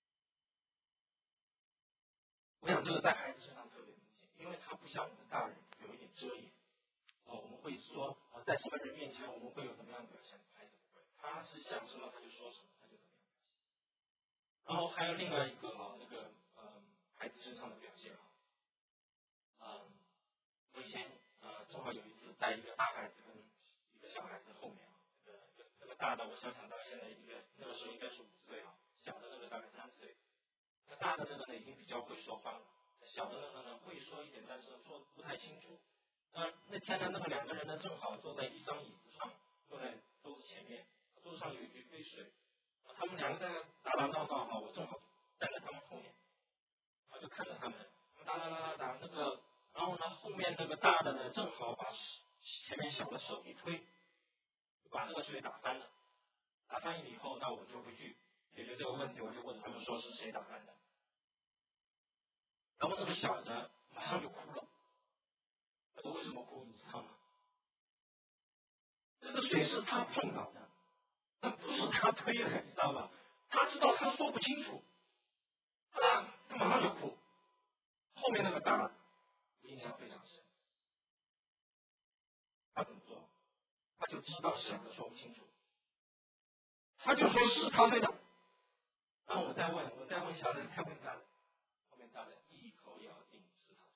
我想这个在孩子身上特别明显，因为他不像我们大人有一点遮掩。哦，我们会说啊，在什么人面前我们会有怎么样的表现？孩子不会，他是想什么他就说什么，他就怎么样表现。然后还有另外一个啊，那个嗯，孩子身上的表现啊，嗯，我以前呃正好有一次带一个大孩子跟一个小孩子后面啊，这个那个大的我想想到现在一个那个时候应该是五岁啊，小的那个大概三岁，那大的那个呢已经比较会说话了，小的那个呢会说一点，但是说不太清楚。那那天呢，那个两个人呢，正好坐在一张椅子上，坐在桌子前面，桌子上有有一杯水，啊，他们两个在打打闹闹哈，我正好站在他们后面，啊，就看着他们打打打打打那个，然后呢，后面那个大的呢，正好把前面小的手一推，就把那个水打翻了，打翻了以后，那我就回去解决这个问题，我就问他们说是谁打翻的，然后那个小的马上就哭了。我为什么哭？你知道吗？这个水是他碰到的，那不是他推的，你知道吗？他知道他说不清楚，啊，他马上就哭。后面那个大，我印象非常深。他怎么做？他就知道小的说不清楚，他就说是他对的。然后我再问，我再问小的，再问大的，后面大的一口咬定是他对。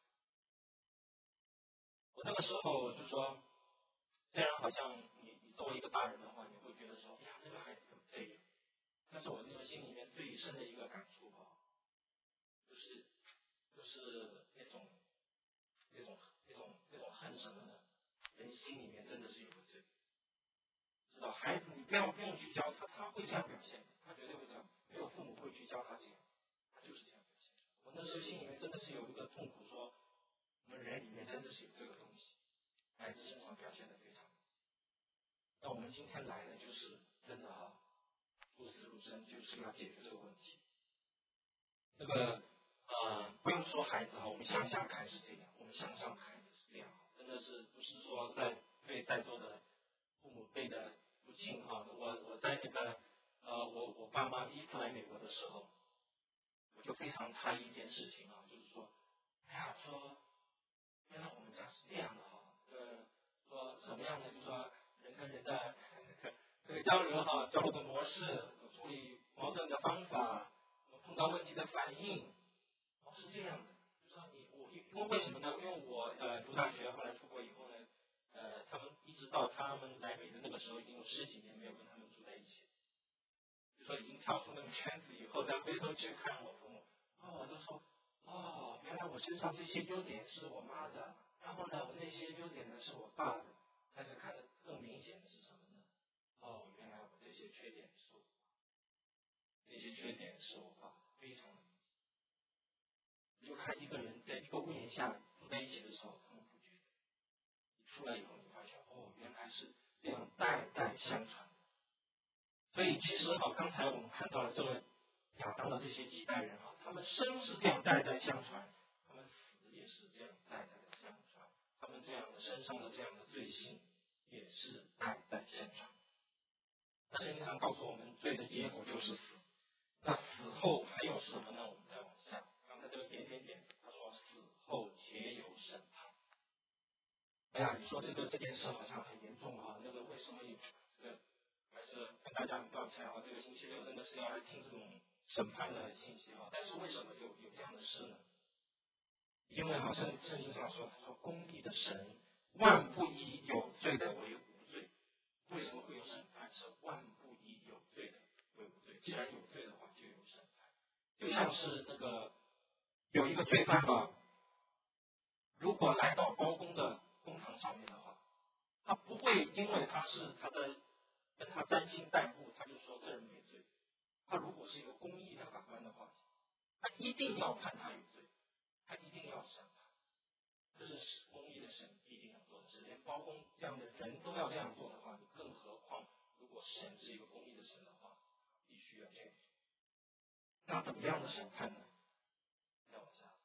我那个时候我就说，虽然好像你你作为一个大人的话，你会觉得说，哎呀，那个孩子怎么这样？但是我那个心里面最深的一个感触啊，就是就是那种那种那种那种恨什么呢？人心里面真的是有个罪。知道孩子，你不要不用去教他，他会这样表现的，他绝对会这样。没有父母会去教他这样，他就是这样表现。我那时候心里面真的是有一个痛苦说，我们人里面真的是有这个东西，孩子身上表现的非常。那我们今天来的就是真的啊，入死入生，就是要解决这个问题。那个呃，不用说孩子哈，我们向下看是这样，我们向上看也是这样，真的是不是说在对在座的父母辈的不敬哈。我我在那个呃，我我爸妈第一次来美国的时候，我就非常诧异一件事情啊，就是说，哎呀，说原来我们家是这样的哈，呃，说什么样的，就是说人跟人的这个交流哈，交流的模式，处理矛盾的方法，碰到问题的反应，哦，是这样的。就说你我因为为什么呢？因为我呃读大学，后来出国以后呢，呃，他们一直到他们来美的那个时候，已经有十几年没有跟他们住在一起，就说已经跳出那个圈子以后，再回头去看我父母，哦，我就说，哦，原来我身上这些优点是我妈的，然后呢，我那些优点呢是我爸的，但是看得更明显的是什么呢？哦，原来我这些缺点是我爸，那些缺点是我爸，非常的明显。你就看一个人在一个屋檐下住在一起的时候，他们不觉得。你出来以后，你发现哦，原来是这样代代相传的。所以其实哈，刚才我们看到了这个亚当的这些几代人哈，他们生是这样代代相传，他们死也是这样代代的相传，他们这样的身上的这样的罪性也是代代相传。那圣经上告诉我们，罪的结果就是死。那死后还有什么呢？我们再往下，刚才这个点点点，他说死后且有审判。哎呀，你说这个这件事好像很严重啊，那个为什么有这个？还是跟大家很抱歉啊，这个星期六真的是要来听这种审判的信息啊。但是为什么有有这样的事呢？因为好像圣经上说，他说公义的神万不以有罪的为无罪。为什么会有审判？是万不以有罪的为无罪。既然有罪的话，就有审判。就像是那个有一个罪犯吧，如果来到高公的公堂上面的话，他不会因为他是他的跟他沾亲带故，他就说这人没罪。他如果是一个公义的法官的话，他一定要判他有罪，他一定要审判。这是公义的神一定要做的事，连包公这样的人都要这样做的话，你更何况如果神是一个公义的神的话，必须要这样做。那怎么样的审判呢？要往下，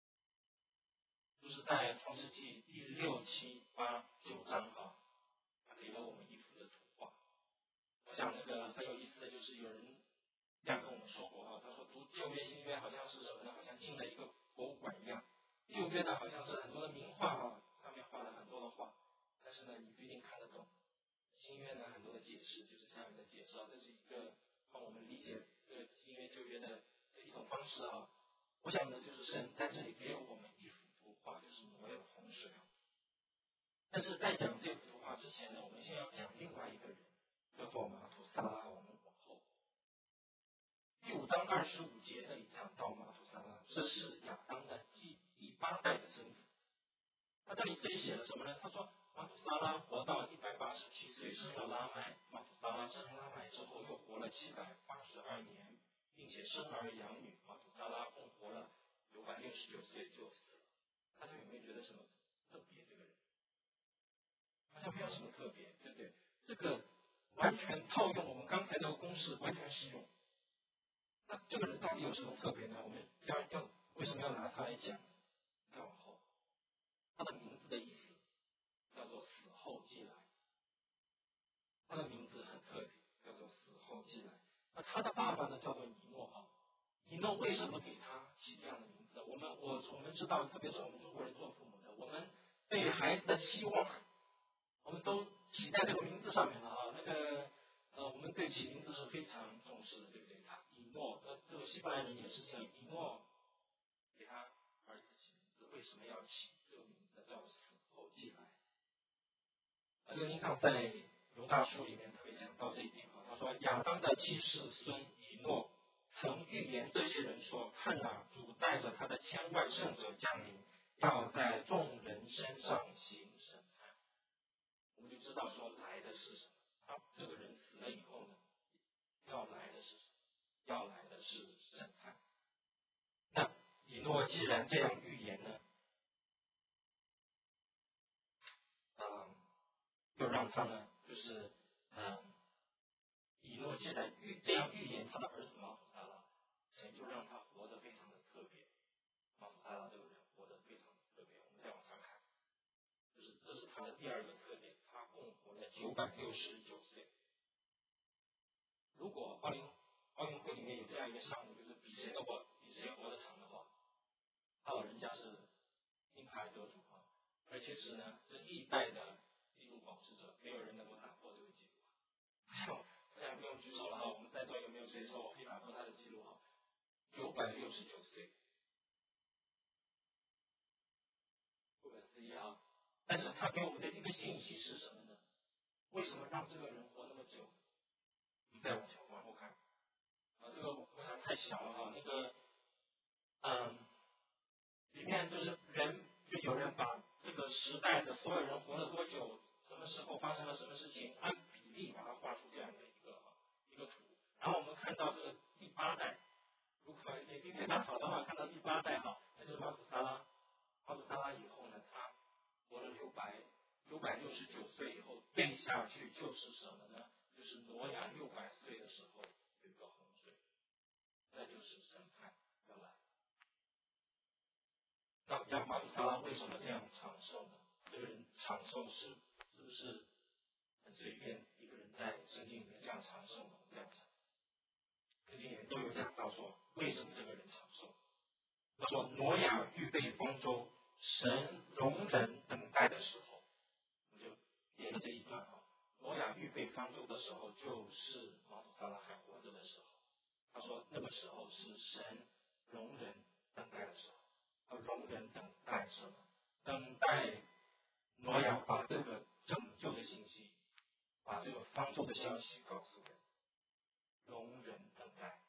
就是在创世纪第六、七、八、九章啊，他给了我们一幅的图画。我想那个很有意思的就是有人这样跟我们说过啊，他说读旧约新约好像是什么呢？好像进了一个博物馆一样。旧约呢好像是很多的名画啊，上面画了很多的画，但是呢你不一定看得懂。新约呢很多的解释，就是下面的解释啊，这是一个帮我们理解这个新约旧约的一种方式啊。我想呢就是神在这里给了我们一幅图画，就是挪亚的洪水啊。但是在讲这幅图画之前呢，我们先要讲另外一个人，叫做马土撒拉。我们往后第五章二十五节那里讲到马土撒拉，这是亚当的第第八代的孙子。那这里这里写了什么呢？他说马土撒拉活到一百八十七岁，生了拉麦。马土撒拉生拉麦之后，又活了七百八十二年，并且生儿养女。马土撒拉共活了九百六十九岁就死了。大家有没有觉得什么特别？这个人好像没有什么特别，对不对？这个完全套用我们刚才那个公式，完全适用。那这个人到底有什么特别呢？我们要要为什么要拿他来讲？再往后，他的名字的意思叫做死后寄来。他的名字很特别，叫做死后寄来。那他的爸爸呢，叫做以诺啊。以诺为什么给他起这样的名字呢？我们我我们知道，特别是我们中国人做父母的， 我们对孩子的期望，我们都起在这个名字上面了啊。那个呃，我们对起名字是非常重视的，对不对？他以诺，呃，这个希伯来人也是这样，以诺给他儿子起名字，为什么要起这个名字叫死后记来？圣经上在犹大书里面特别讲到这一点啊，他说亚当的七世孙以诺曾预言这些人说：看哪，主带着他的千万圣者降临，要在众人身上行审判。我们就知道说来的是什么？他这个人死了以后呢，要来的是什么？要来的是审判。那以诺既然这样预言呢，嗯，又让他呢，就是嗯，以诺既然预这样预言他的儿子马土撒拉，神就让他活得非常的特别。马土撒拉这个人活得非常的特别，我们再往上看，就是这是他的第二个特点，他共活了九百六十九岁。如果奥运奥运会里面有这样一个项目，就是比谁的活比谁活得长的话，他老人家是金牌得主啊，而且是呢是历代的纪录保持者，没有人能够打破这个纪录。大家不用举手了哈，我们在座有没有谁说我可以打破他的记录哈？九百六十九岁，不可思议啊！但是他给我们的一个信息是什么呢？为什么让这个人活那么久？我们再往前往后看啊，这个我想太小了哈。那个，嗯，里面就是人，就有人把这个时代的所有人活了多久，什么时候发生了什么事情，按比例把它画出这样的一个一个图。然后我们看到这个第八代，如果眼睛非常好的话，看到第八代哈，那就是马土撒拉。马土撒拉以后呢，他活了九百九百六十九岁以后，变下去就是什么呢？就是挪亚六百岁的时候有一个洪水，那就是审判要来。那亚马土撒拉为什么这样长寿呢？这个人长寿是是不是很随便一个人在圣经里面这样长寿呢？这样讲，圣经里面都有讲到说为什么这个人长寿。他说挪亚预备方舟，神容忍等待的时候，我就点了这一段哈。挪亚预备方舟的时候，就是马土撒拉还活着的时候。他说那个时候是神容忍等待的时候。他容忍等待什么？等待挪亚把这个拯救的信息，把这个方舟的消息告诉人。容忍等待。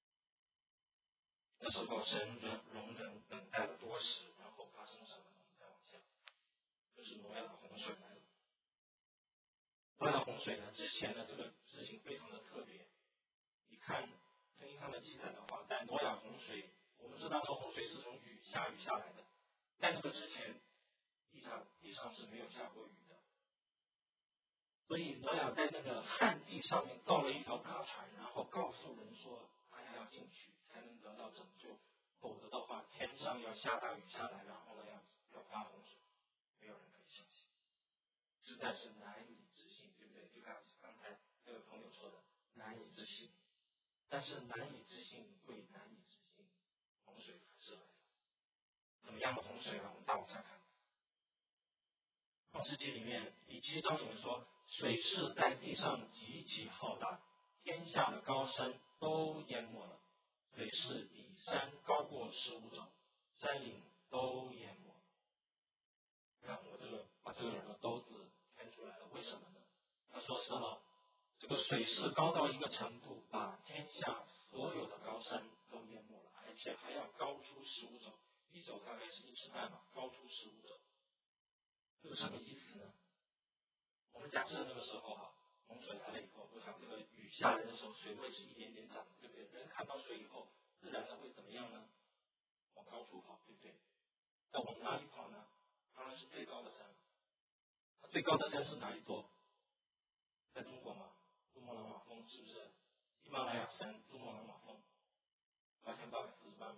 那时候神容容忍等待了多时，然后发生什么呢？我们再往下，就是挪亚的洪水来了。挪亚的洪水呢，之前的这个事情非常的特别。你看圣经上的记载的话，在挪亚洪水，我们知道这个洪水是从雨下雨下来的，在那个之前，地上地上是没有下过雨的。所以挪亚在那个旱地上面造了一条大船，然后告诉人说，大家要进去才能得到拯救，否则的话天上要下大雨下来，然后呢要要发洪水，没有人可以相信，实在是难以置信，对不对？就刚刚才那位朋友说的，难以置信。但是难以置信归难以置信，洪水还是来了。怎么样的洪水呢？我们再往下看。创世纪里面第七章里面说，水势在地上极其浩大，天下的高山都淹没了，水势比山高过十五肘，山岭都淹没了。让我这个把这个人的都字填出来了，为什么呢？他说是了，这个水势高到一个程度，把天下所有的高山都淹没了，而且还要高出十五肘，一肘大概是一尺半嘛，高出十五肘。这个什么意思呢？我们假设那个时候哈，洪水来了以后，我想这个雨下来的时候，水位是一点点涨，对不对？人看到水以后，自然的会怎么样呢？往高处跑，对不对？要往哪里跑呢？当然是最高的山。最高的山是哪一座？在中国嘛，珠穆朗玛峰是不是？喜马拉雅山珠穆朗玛峰，八千八百四十八米。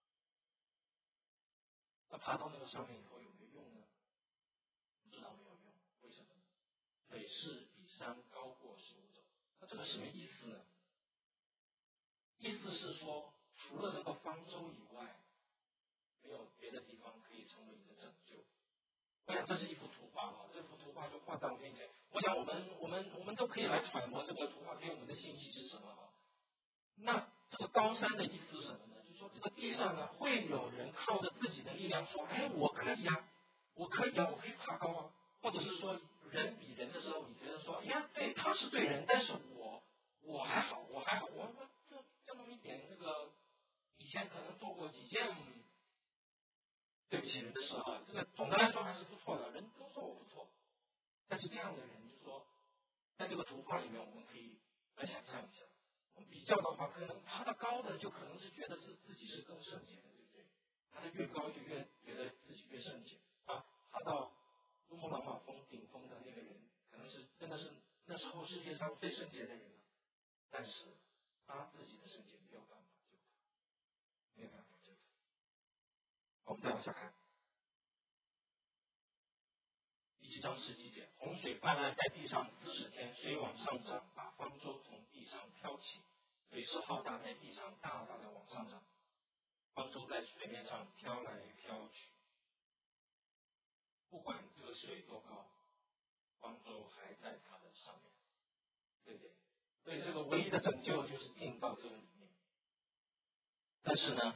那爬到那个上面以后有没有用呢？不知道没有用，为什么呢？水势比山高过十五肘。那这个什么意思呢？意思是说，除了这个方舟以外，没有别的地方可以成为你的拯救。 我想这是一幅图画啊，这幅图画就画在我面前。我想我们我们我们都可以来揣摩这个图画给我们的信息是什么啊？那这个高山的意思是什么呢？就是说这个地上呢，会有人靠着自己的力量说，哎，我可以啊，我可以啊，我可以爬高啊。或者是说人比人的时候，你觉得说，哎呀，对，他是对人，但是我我还好，我还好，我我就就那么一点那个，以前可能做过几件对不起人的事啊，这个总的来说还是不错的，人都说我不错。但是这样的人，就说在这个图画里面，我们可以来想象一下，我们比较的话，可能爬得高的就可能是觉得是自己是更圣洁的，对不对？爬得越高就越觉得自己越圣洁啊，爬到珠穆朗玛峰顶峰的那个人，可能是真的是那时候世界上最圣洁的人了，但是他自己的圣洁没有办法救他，没有办法救他。我们再往下看，第七章十七节，洪水泛滥在地上四十天，水往上涨，把方舟从地上飘起，水势浩大，在地上大大的往上涨，方舟在水面上飘来飘去，不管这个水多高，方舟还在它的上面，对不对？所以这个唯一的拯救就是进到这个里面。但是呢，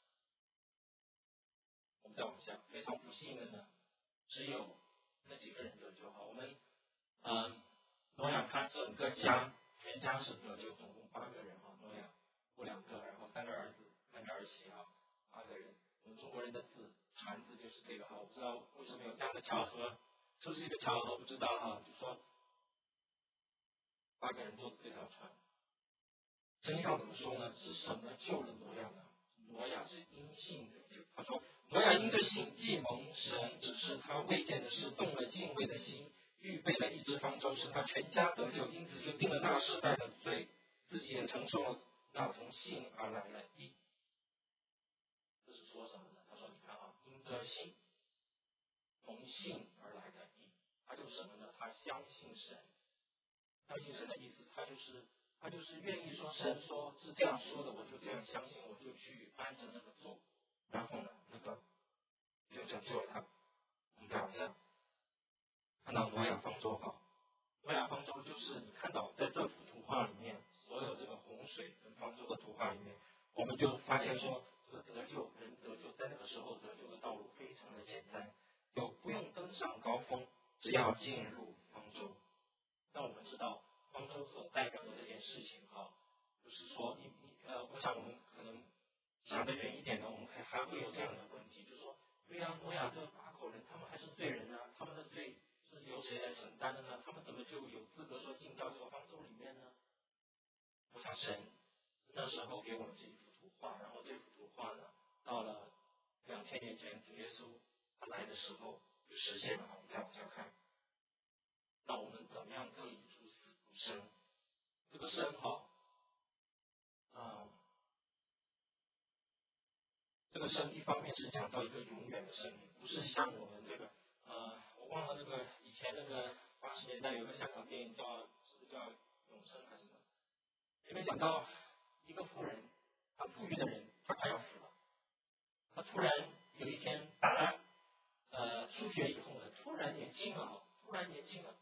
我们再往下，非常不幸的呢，只有那几个人得救。好，我们嗯，挪亚他整个家全家是得救，总共八个人哈，挪亚夫两个，然后三个儿子，三个儿媳哈，八个人。我们中国人的字传字就是这个哈，我不知道为什么有这样的巧合，是不是一个巧合不知道哈，就说八个人坐这条船。真相怎么说呢？是什么救了挪亚呢？挪亚是因信得救。他说，挪亚因着信既蒙神指示他未见的事，动了敬畏的心，预备了一只方舟，使他全家得救，因此就定了那世代的罪，自己也承受了那从信而来的义。这是说什么呢？他说，你看啊，因着信，从信而来的义，他就是什么呢？他相信神。相信神的意思，他就是他就是愿意说，神说是这样说的，我就这样相信，我就去按着那个做，然后呢，那个就拯救了他。我们再往下看到挪亚方舟哈，挪亚方舟就是你看到在这幅图画里面，所有这个洪水跟方舟的图画里面，我们就发现说，这个得救人得救在那个时候得救的道路非常的简单，有不用登上高峰，只要进入方舟。那我们知道方舟所代表的这件事情哈，就是说你你呃，我想我们可能想得远一点呢，我们可以还会有这样的问题，就是说，对呀，挪亚这八口人，他们还是罪人啊，他们的罪是由谁来承担的呢？他们怎么就有资格说进到这个方舟里面呢？我想神那时候给我们这一幅图画，然后这幅图画呢，到了两千年前主耶稣他来的时候就实现了。我们再往下看。那我们怎么样可以出死入生？这个生哈，啊、嗯，这个生一方面是讲到一个永远的生命，不是像我们这个呃，我忘了那个以前那个八十年代有个香港电影叫是叫永生还是什么？里面讲到一个富人，很富裕的人，他快要死了，他突然有一天打了呃数学以后呢，突然年轻了，突然年轻了。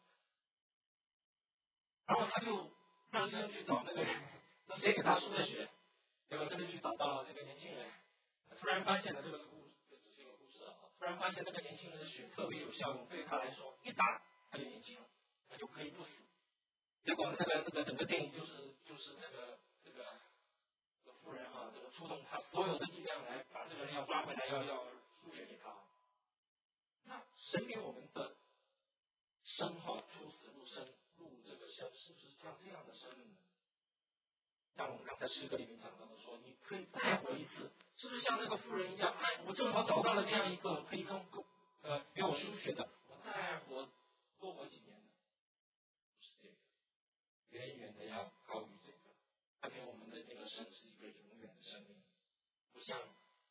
然后他就让医生去找那个人，谁给他输的血？结果真的去找到了这个年轻人，突然发现了这个故事，这只是一个故事啊！突然发现那个年轻人的血特别有效用，对他来说一打他就年轻了，他就可以不死。结果那个那个整个电影就是就是这个这个这个富人哈、啊，这个出动他所有的力量来把这个人要抓回来，要要输血给他。那神给我们的生哈，出死入生。入这个生是不是像这样的生命呢？像我们刚才诗歌里面讲到的说，你可以再活一次，是不是像那个妇人一样？哎，我正好找到了这样一个可以跟呃给我输血的，我再活多活几年呢？不是这个，远远的要高于这个。他给我们的那个生是一个永远的生命，不像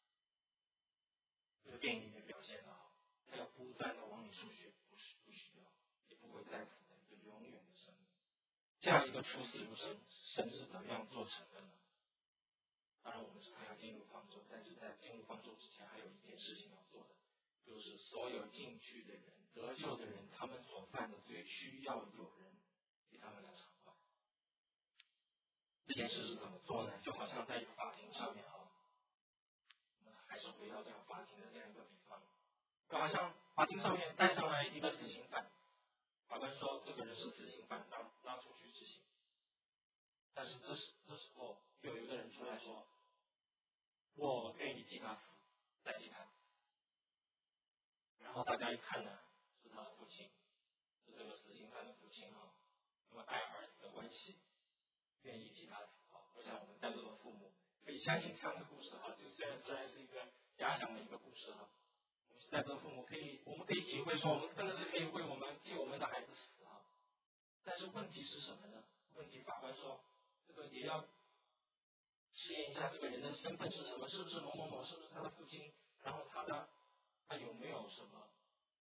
这个电影里面表现的啊，他要不断的往你输血，不是不需要，也不会再死。永远的生命，这样一个出死入生，神是怎么样做成的呢？当然，我们是还要进入方舟，但是在进入方舟之前，还有一件事情要做的， 就是所有进去的人、得救的人，他们所犯的罪需要有人替他们来偿还。这件事是怎么做呢？就好像在一个法庭上面啊，我们还是回到这样法庭的这样一个比方，就好像法庭上面带上来一个死刑犯，法官说这个人是死刑犯，让拉出去执行。但是这时这时候又有一个人出来说，我愿意替他死，代替他。然后大家一看呢，是他的父亲，是这个死刑犯的父亲啊，因为爱儿子的关系，愿意替他死啊。我想我们在座的父母可以相信这样的故事哈，就虽然虽然是一个假想的一个故事哈，我们在座的父母可以，我们可以体会说，我们真的是可以为我们替我们的孩子死啊。但是问题是什么呢？问题法官说，这个也要试验一下这个人的身份是什么，是不是某某某，是不是他的父亲，然后他的他有没有什么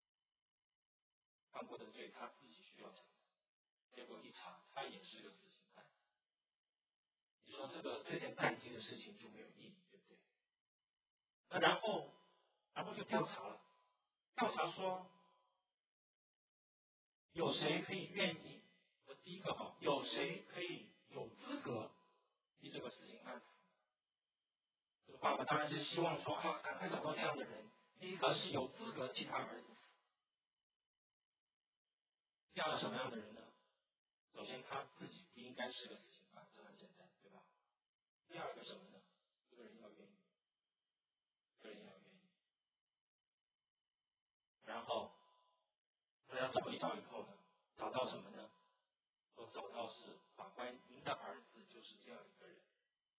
犯过的罪，他自己需要承担。结果一查，他也是个死刑犯。你说这个这件代替的事情就没有意义，对不对？那然后，然后就调查了，调查说有谁可以愿意？我第一个哈，有谁可以有资格替这个死刑犯死？这个爸爸当然是希望说啊，赶快找到这样的人。第一个是有资格替他儿子死。第二个什么样的人呢？首先他自己不应该是个死刑犯，这很简单，对吧？第二个什么呢？这个人要愿意，这个人要愿意。然后大家找一找以后呢，找到什么呢？说找到是法官，您的儿子就是这样一个人。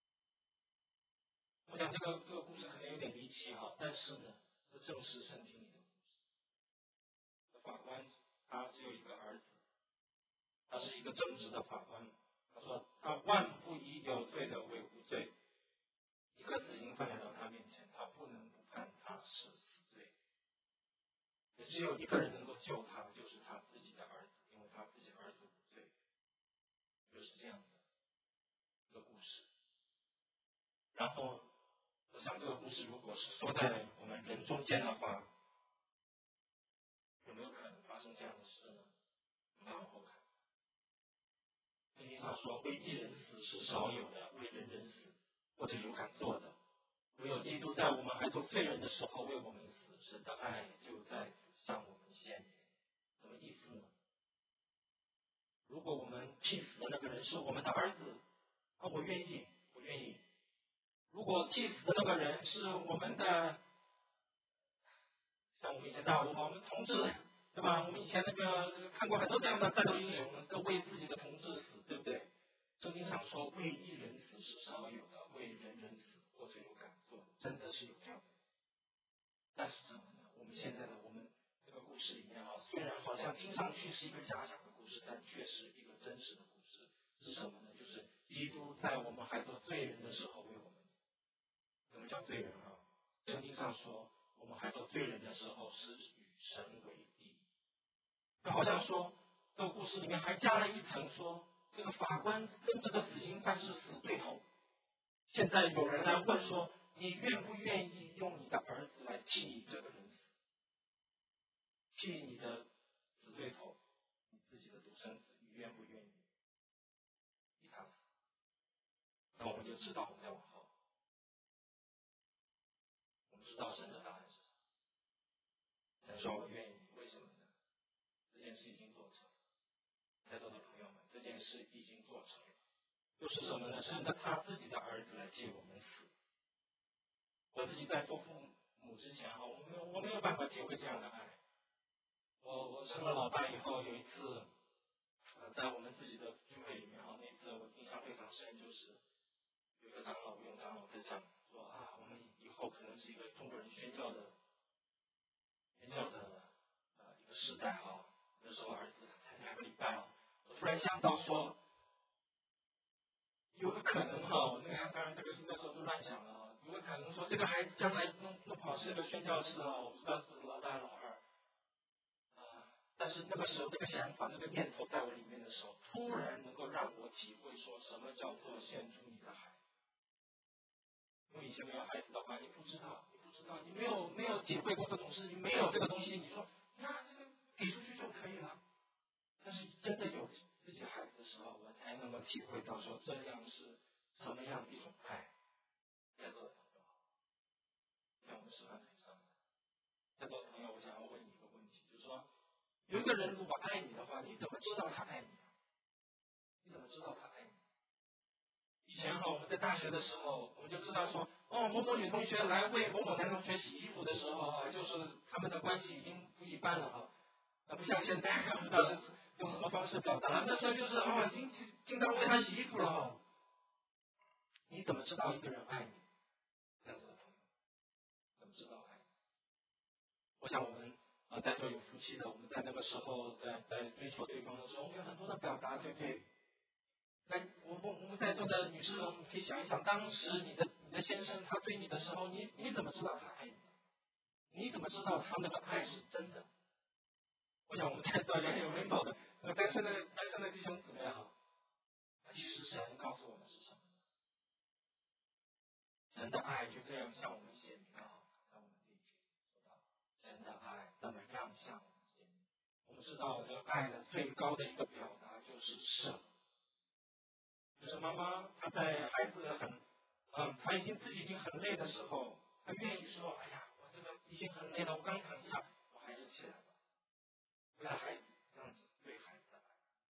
我想这个这个故事可能有点离奇哈，但是呢，这正是圣经里的故事。法官他只有一个儿子，他是一个正直的法官。他说他万不以有罪的为无罪。一个死刑犯来到他面前，他不能不判他是死罪。也只有一个人能够救他，就是他自己的儿子，因为他自己儿子无罪。就是这样的一个故事。然后我想这个故事如果是说在我们人中间的话，有没有可能发生这样的事呢？我们往后看。圣经上说，为一人死是少有的，为人人死或者有敢做的。唯有基督在我们还做罪人的时候为我们死，神的爱就在此向我们显明。什么意思呢？如果我们替死的那个人是我们的儿子，啊，我愿意，我愿意。如果替死的那个人是我们的，像我们以前大陆嘛，我们同志，对吧？我们以前那个看过很多这样的战斗英雄，都为自己的同志死，对不对？圣经上说，为一人死是少有的，为人人死或者有敢做的，真的是有这样的。但是怎么呢？我们现在的我们这个故事里面啊，虽然好像听上去是一个假想的故事，但却是一个真实的故事。是什么呢？就是基督在我们还做罪人的时候为我们死。什么叫罪人啊？圣经上说，我们还做罪人的时候是与神为敌。就好像说，这个故事里面还加了一层说，这个法官跟这个死刑犯是死对头。现在有人来问说，你愿不愿意用你的儿子来替这个人死？替你的死对头，你自己的独生子，你愿不愿意替他死？那我们就知道我们再往后，我们知道神的答案是什么。神说我愿意，为什么呢？这件事已经做成了。在座的朋友们，这件事已经做成了。就是什么呢？生的他自己的儿子来替我们死。我自己在做父母之前哈，我没有我没有办法体会这样的爱。我我生了老大以后，有一次，呃，在我们自己的聚会里面哈，那次我印象非常深，就是有一个长老，吴永长老在讲说啊，我们以后可能是一个中国人宣教的宣教的呃一个时代哈。那时候儿子才两个礼拜啊，我突然想到说，有个可能哈，我那个当然这个是那时候就乱想了啊，有个可能说这个孩子将来弄弄不好是个宣教士啊，我不知道是老大老二啊，但是那个时候那个想法那个念头在我里面的时候，突然能够让我体会说什么叫做献出你的孩子。因为以前没有孩子的话，你不知道，你不不知道，你没有没有体会过这种事，你没有这个东西，你说呀这个给出去就可以了。但是真的有自己孩子的时候，我才能够体会到说这样是什么样的一种爱。在座的朋友，让我们示范腿上。在座的朋友，我想要问你一个问题，就是说，有一个人如果爱你的话，你怎么知道他爱你？你怎么知道他爱你？以前哈，我们在大学的时候，我们就知道说，哦，某某女同学来为某某男同学洗衣服的时候哈，就是他们的关系已经不一般了哈。那不像现在，不知道是用什么方式表达。那时候就是哦，已经经常为他洗衣服了哈。你怎么知道一个人爱你？在座的朋友，怎么知道爱你？我想我们呃在座有夫妻的，我们在那个时候在在追求对方的时候，我们有很多的表达，对不对？那我们我们在座的女士，我们可以想一想，当时你的你的先生他追你的时候，你你怎么知道他爱你？你怎么知道他那个爱是真的？我想我们在座也有很多的呃单身的单身的弟兄姊妹好，其实神告诉我们是什么？神的爱就这样向我们显明了。刚才我们这一节说到，神的爱怎么样向我们显明？我们知道这个爱的最高的一个表达就是舍。就是妈妈她在孩子很，嗯，她已经自己已经很累的时候，她愿意说，哎呀，我这个已经很累了，我刚躺下，我还是起来吧。为了孩子，这样子对孩子的爱，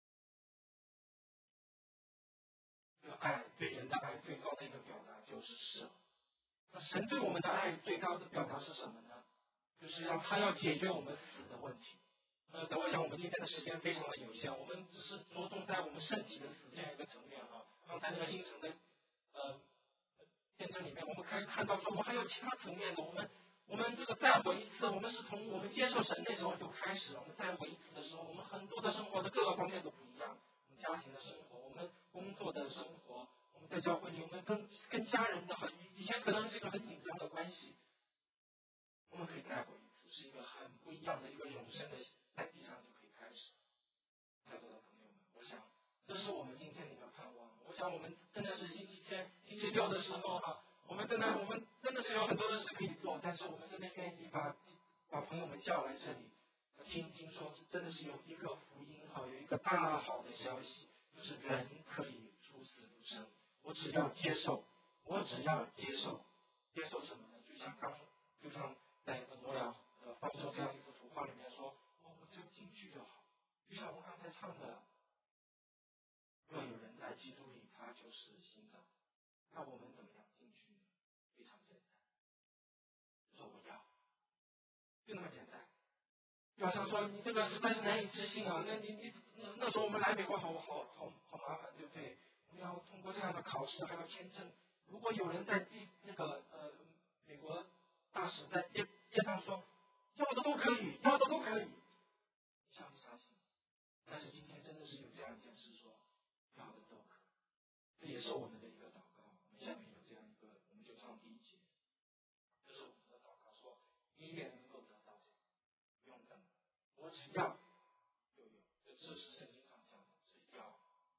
这个爱对人的爱最高的一个表达就是舍。那神对我们的爱最高的表达是什么呢？就是要他要解决我们死的问题。呃，我想我们今天的时间非常的有限，我们只是着重在我们身体的死这样一个层面哈。刚才那个新城的呃见证里面，我们可以看到说，我们还有其他层面的，我们我们这个再活一次，我们是从我们接受神那时候就开始了。我们再活一次的时候，我们很多的生活的各个方面都不一样，我们家庭的生活，我们工作的生活，我们在教会里，我们跟跟家人的以前可能是一个很紧张的关系，我们可以再活一次，是一个很不一样的一个永生的，在地上就可以开始。在座的朋友们，我想这是我们今天的一个盼望。我想我们真的是星期天、星期六的时候哈，我们真的我们真的是有很多的事可以做，但是我们真的愿意把把朋友们叫来这里，听听说真的是有一个福音哈，有一个大好的消息，就是人可以出死入生。我只要接受，我只要接受，接受什么呢？就像刚，就像在诺亚呃方舟这样一幅图画里面说，哦，我就进去就好。就像我刚才唱的，若有人在基督里，他就是新造。那我们怎么样进去呢？非常简单，说我要，就那么简单。要想说你这个实在是难以置信啊，那你你那那时候我们来美国好好好好麻烦，对不对？我们要通过这样的考试，还要签证。如果有人在地那个呃美国大使在街街上说要的都可以，要的都可以，你相不相信？但是今天真的是有这样一件事说，要的都可以，这也是我们的一个祷告。我们下面有这样一个，我们就唱第一节，这是我们的祷告，说你也能够得到这个，不用等，我只要就有，这是圣经上讲的，只要。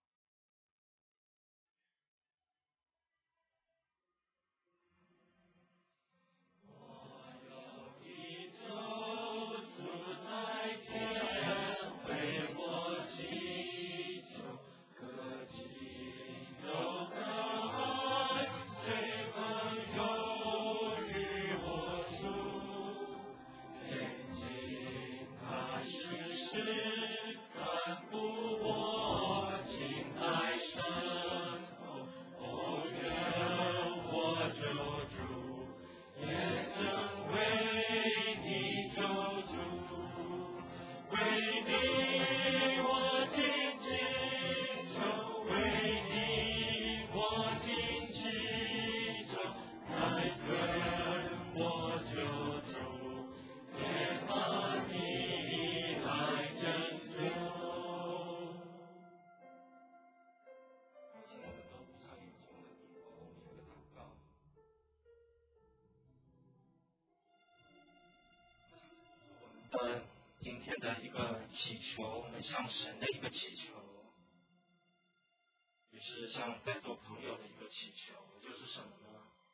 呃，今天的一个祈求，我们向神的一个祈求，也是向在座朋友的一个祈求，就是什么呢？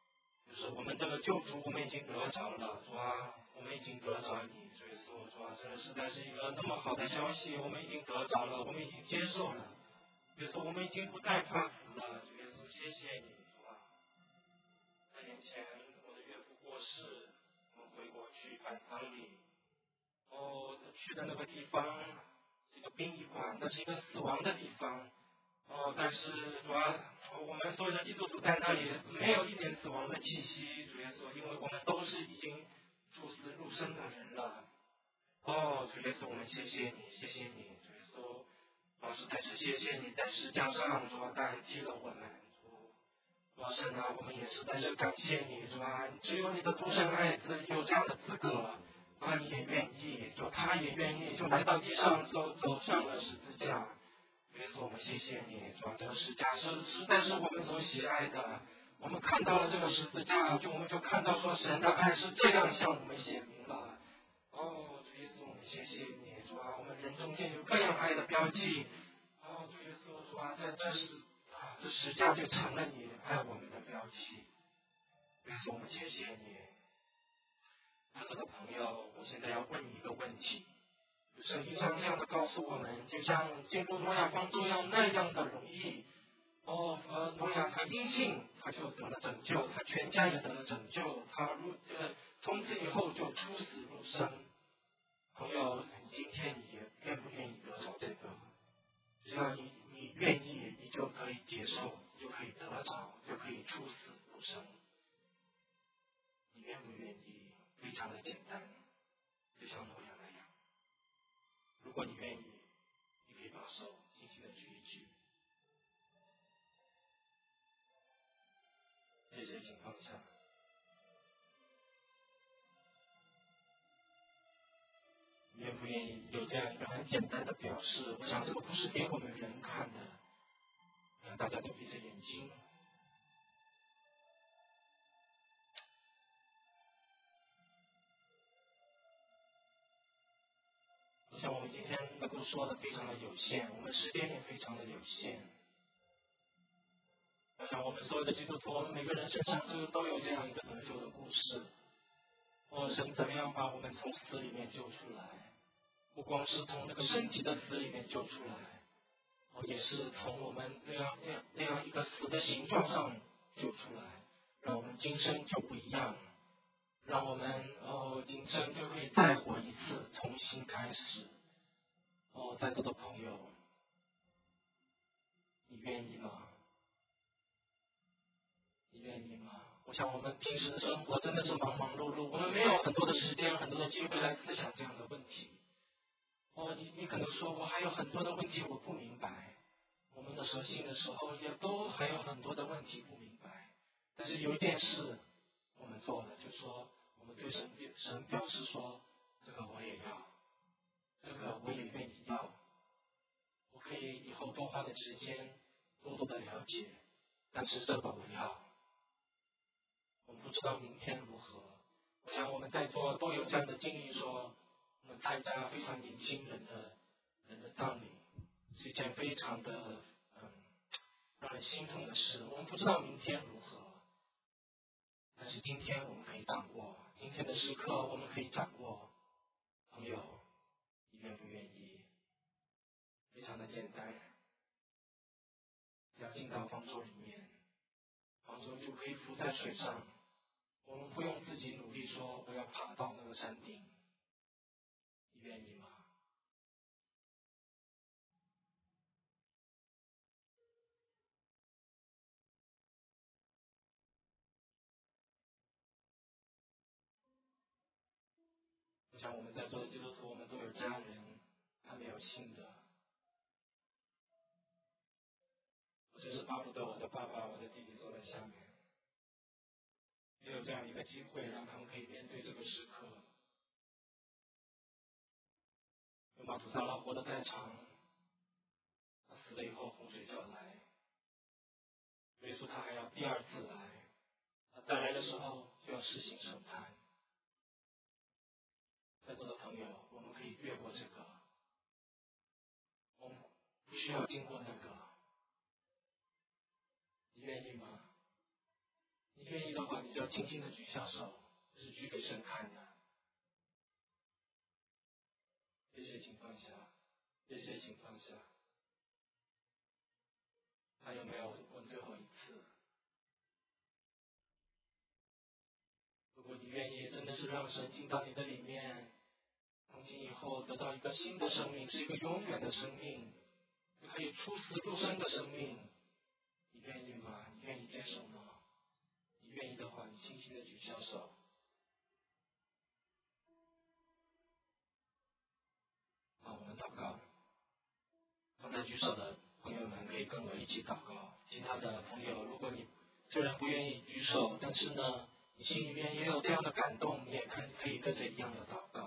就是我们这个救主，我们已经得着了，主啊，我们已经得着你，主耶稣，主啊，这实在是一个那么好的消息，我们已经得着了，我们已经接受了，主耶稣，我们已经不再怕死了，主耶稣，谢谢你，主啊。三年前我的岳父过世，我们回国去办丧礼，哦，去的那个地方是一个殡仪馆，那是一个死亡的地方。哦，但是主要我们所有的基督徒在那里没有一点死亡的气息，主耶稣，因为我们都是已经出死入生的人了。哦，主耶稣，我们谢谢你，谢谢你，主耶稣，老实在是谢谢你在石架上主要代替了我们。主神啊，我们也实在是感谢你，主啊，只有你的独生爱子有这样的资格，啊，你也愿意，就他也愿意，就来到地上走走上了十字架。耶稣，我们谢谢你，主啊，这个十字架是实在是我们所喜爱的。我们看到了这个十字架，就我们就看到说神的爱是这样向我们显明了。哦，主耶稣，我们谢谢你，主啊，我们人中间有各样爱的标记。哦，主耶稣，主啊，在这是啊，这十字架就成了你爱我们的标记。耶稣，我们谢谢你。很多的朋友，我现在要问你一个问题。圣经上这样的告诉我们，就像进入诺亚方舟一样那样的容易。哦，和诺亚他因信，他就得了拯救，他全家也得了拯救，他入呃从此以后就出死入生。朋友，今天你也愿不愿意得着这个？只要你你愿意，你就可以接受，就可以得着，就可以出死入生。你愿不愿意？非常的简单，就像诺亚那样。如果你愿意，你可以把手轻轻的举一举。这些情况下，你愿不愿意有这样一个很简单的表示？我想这个不是给我们人看的，让大家都闭着眼睛。我想我们今天能够说的非常的有限，我们时间也非常的有限。我想我们所有的基督徒，我们每个人身上就都有这样一个得救的故事。哦，神怎么样把我们从死里面救出来？不光是从那个身体的死里面救出来，哦，也是从我们那样那样那样一个死的形状上救出来，让我们今生就不一样，让我们哦今生就可以再活一次，重新开始。哦，在座的朋友，你愿意吗？你愿意吗？我想我们平时的生活真的是忙忙碌碌，我们没有很多的时间、很多的机会来思想这样的问题。哦，你你可能说我还有很多的问题我不明白。我们的时候信的时候也都还有很多的问题不明白。但是有一件事我们做了，就是说我们对神神表示说，这个我也要，这个我也愿意要。我可以以后多花点时间，多多的了解，但是这个我要。我们不知道明天如何。我想我们在座都有这样的经历，说我们参加非常年轻人的人的葬礼，是一件非常的嗯让人心痛的事。我们不知道明天如何，但是今天我们可以掌握，今天的时刻我们可以掌握。朋友，你愿不愿意？非常的简单，要进到方舟里面，方舟就可以浮在水上。我们不用自己努力说我要爬到那个山顶，你愿意吗？我想我们在座的基督徒，我们都有家人，他没有信的，我真是巴不得我的爸爸、我的弟弟坐在下面，也有这样一个机会，让他们可以面对这个时刻。有马土萨拉活得太长，他死了以后洪水就要来，耶稣他还要第二次来，他再来的时候就要施行审判。在座的朋友，我们可以越过这个，我们不需要经过那个。你愿意吗？你愿意的话，你就要轻轻的举下手，这是举给神看的。这些请放下，这些请放下。还有没有问最后一次？如果你愿意，真的是让神进到你的里面，从今以后得到一个新的生命，是一个永远的生命，你可以出死入生的生命，你愿意吗？你愿意接受吗？你愿意的话，你轻轻的举下手。好，我们祷告。刚才举手的朋友们可以跟我一起祷告。其他的朋友，如果你虽然不愿意举手，但是呢，你心里面也有这样的感动，你也可可以跟着一样的祷告。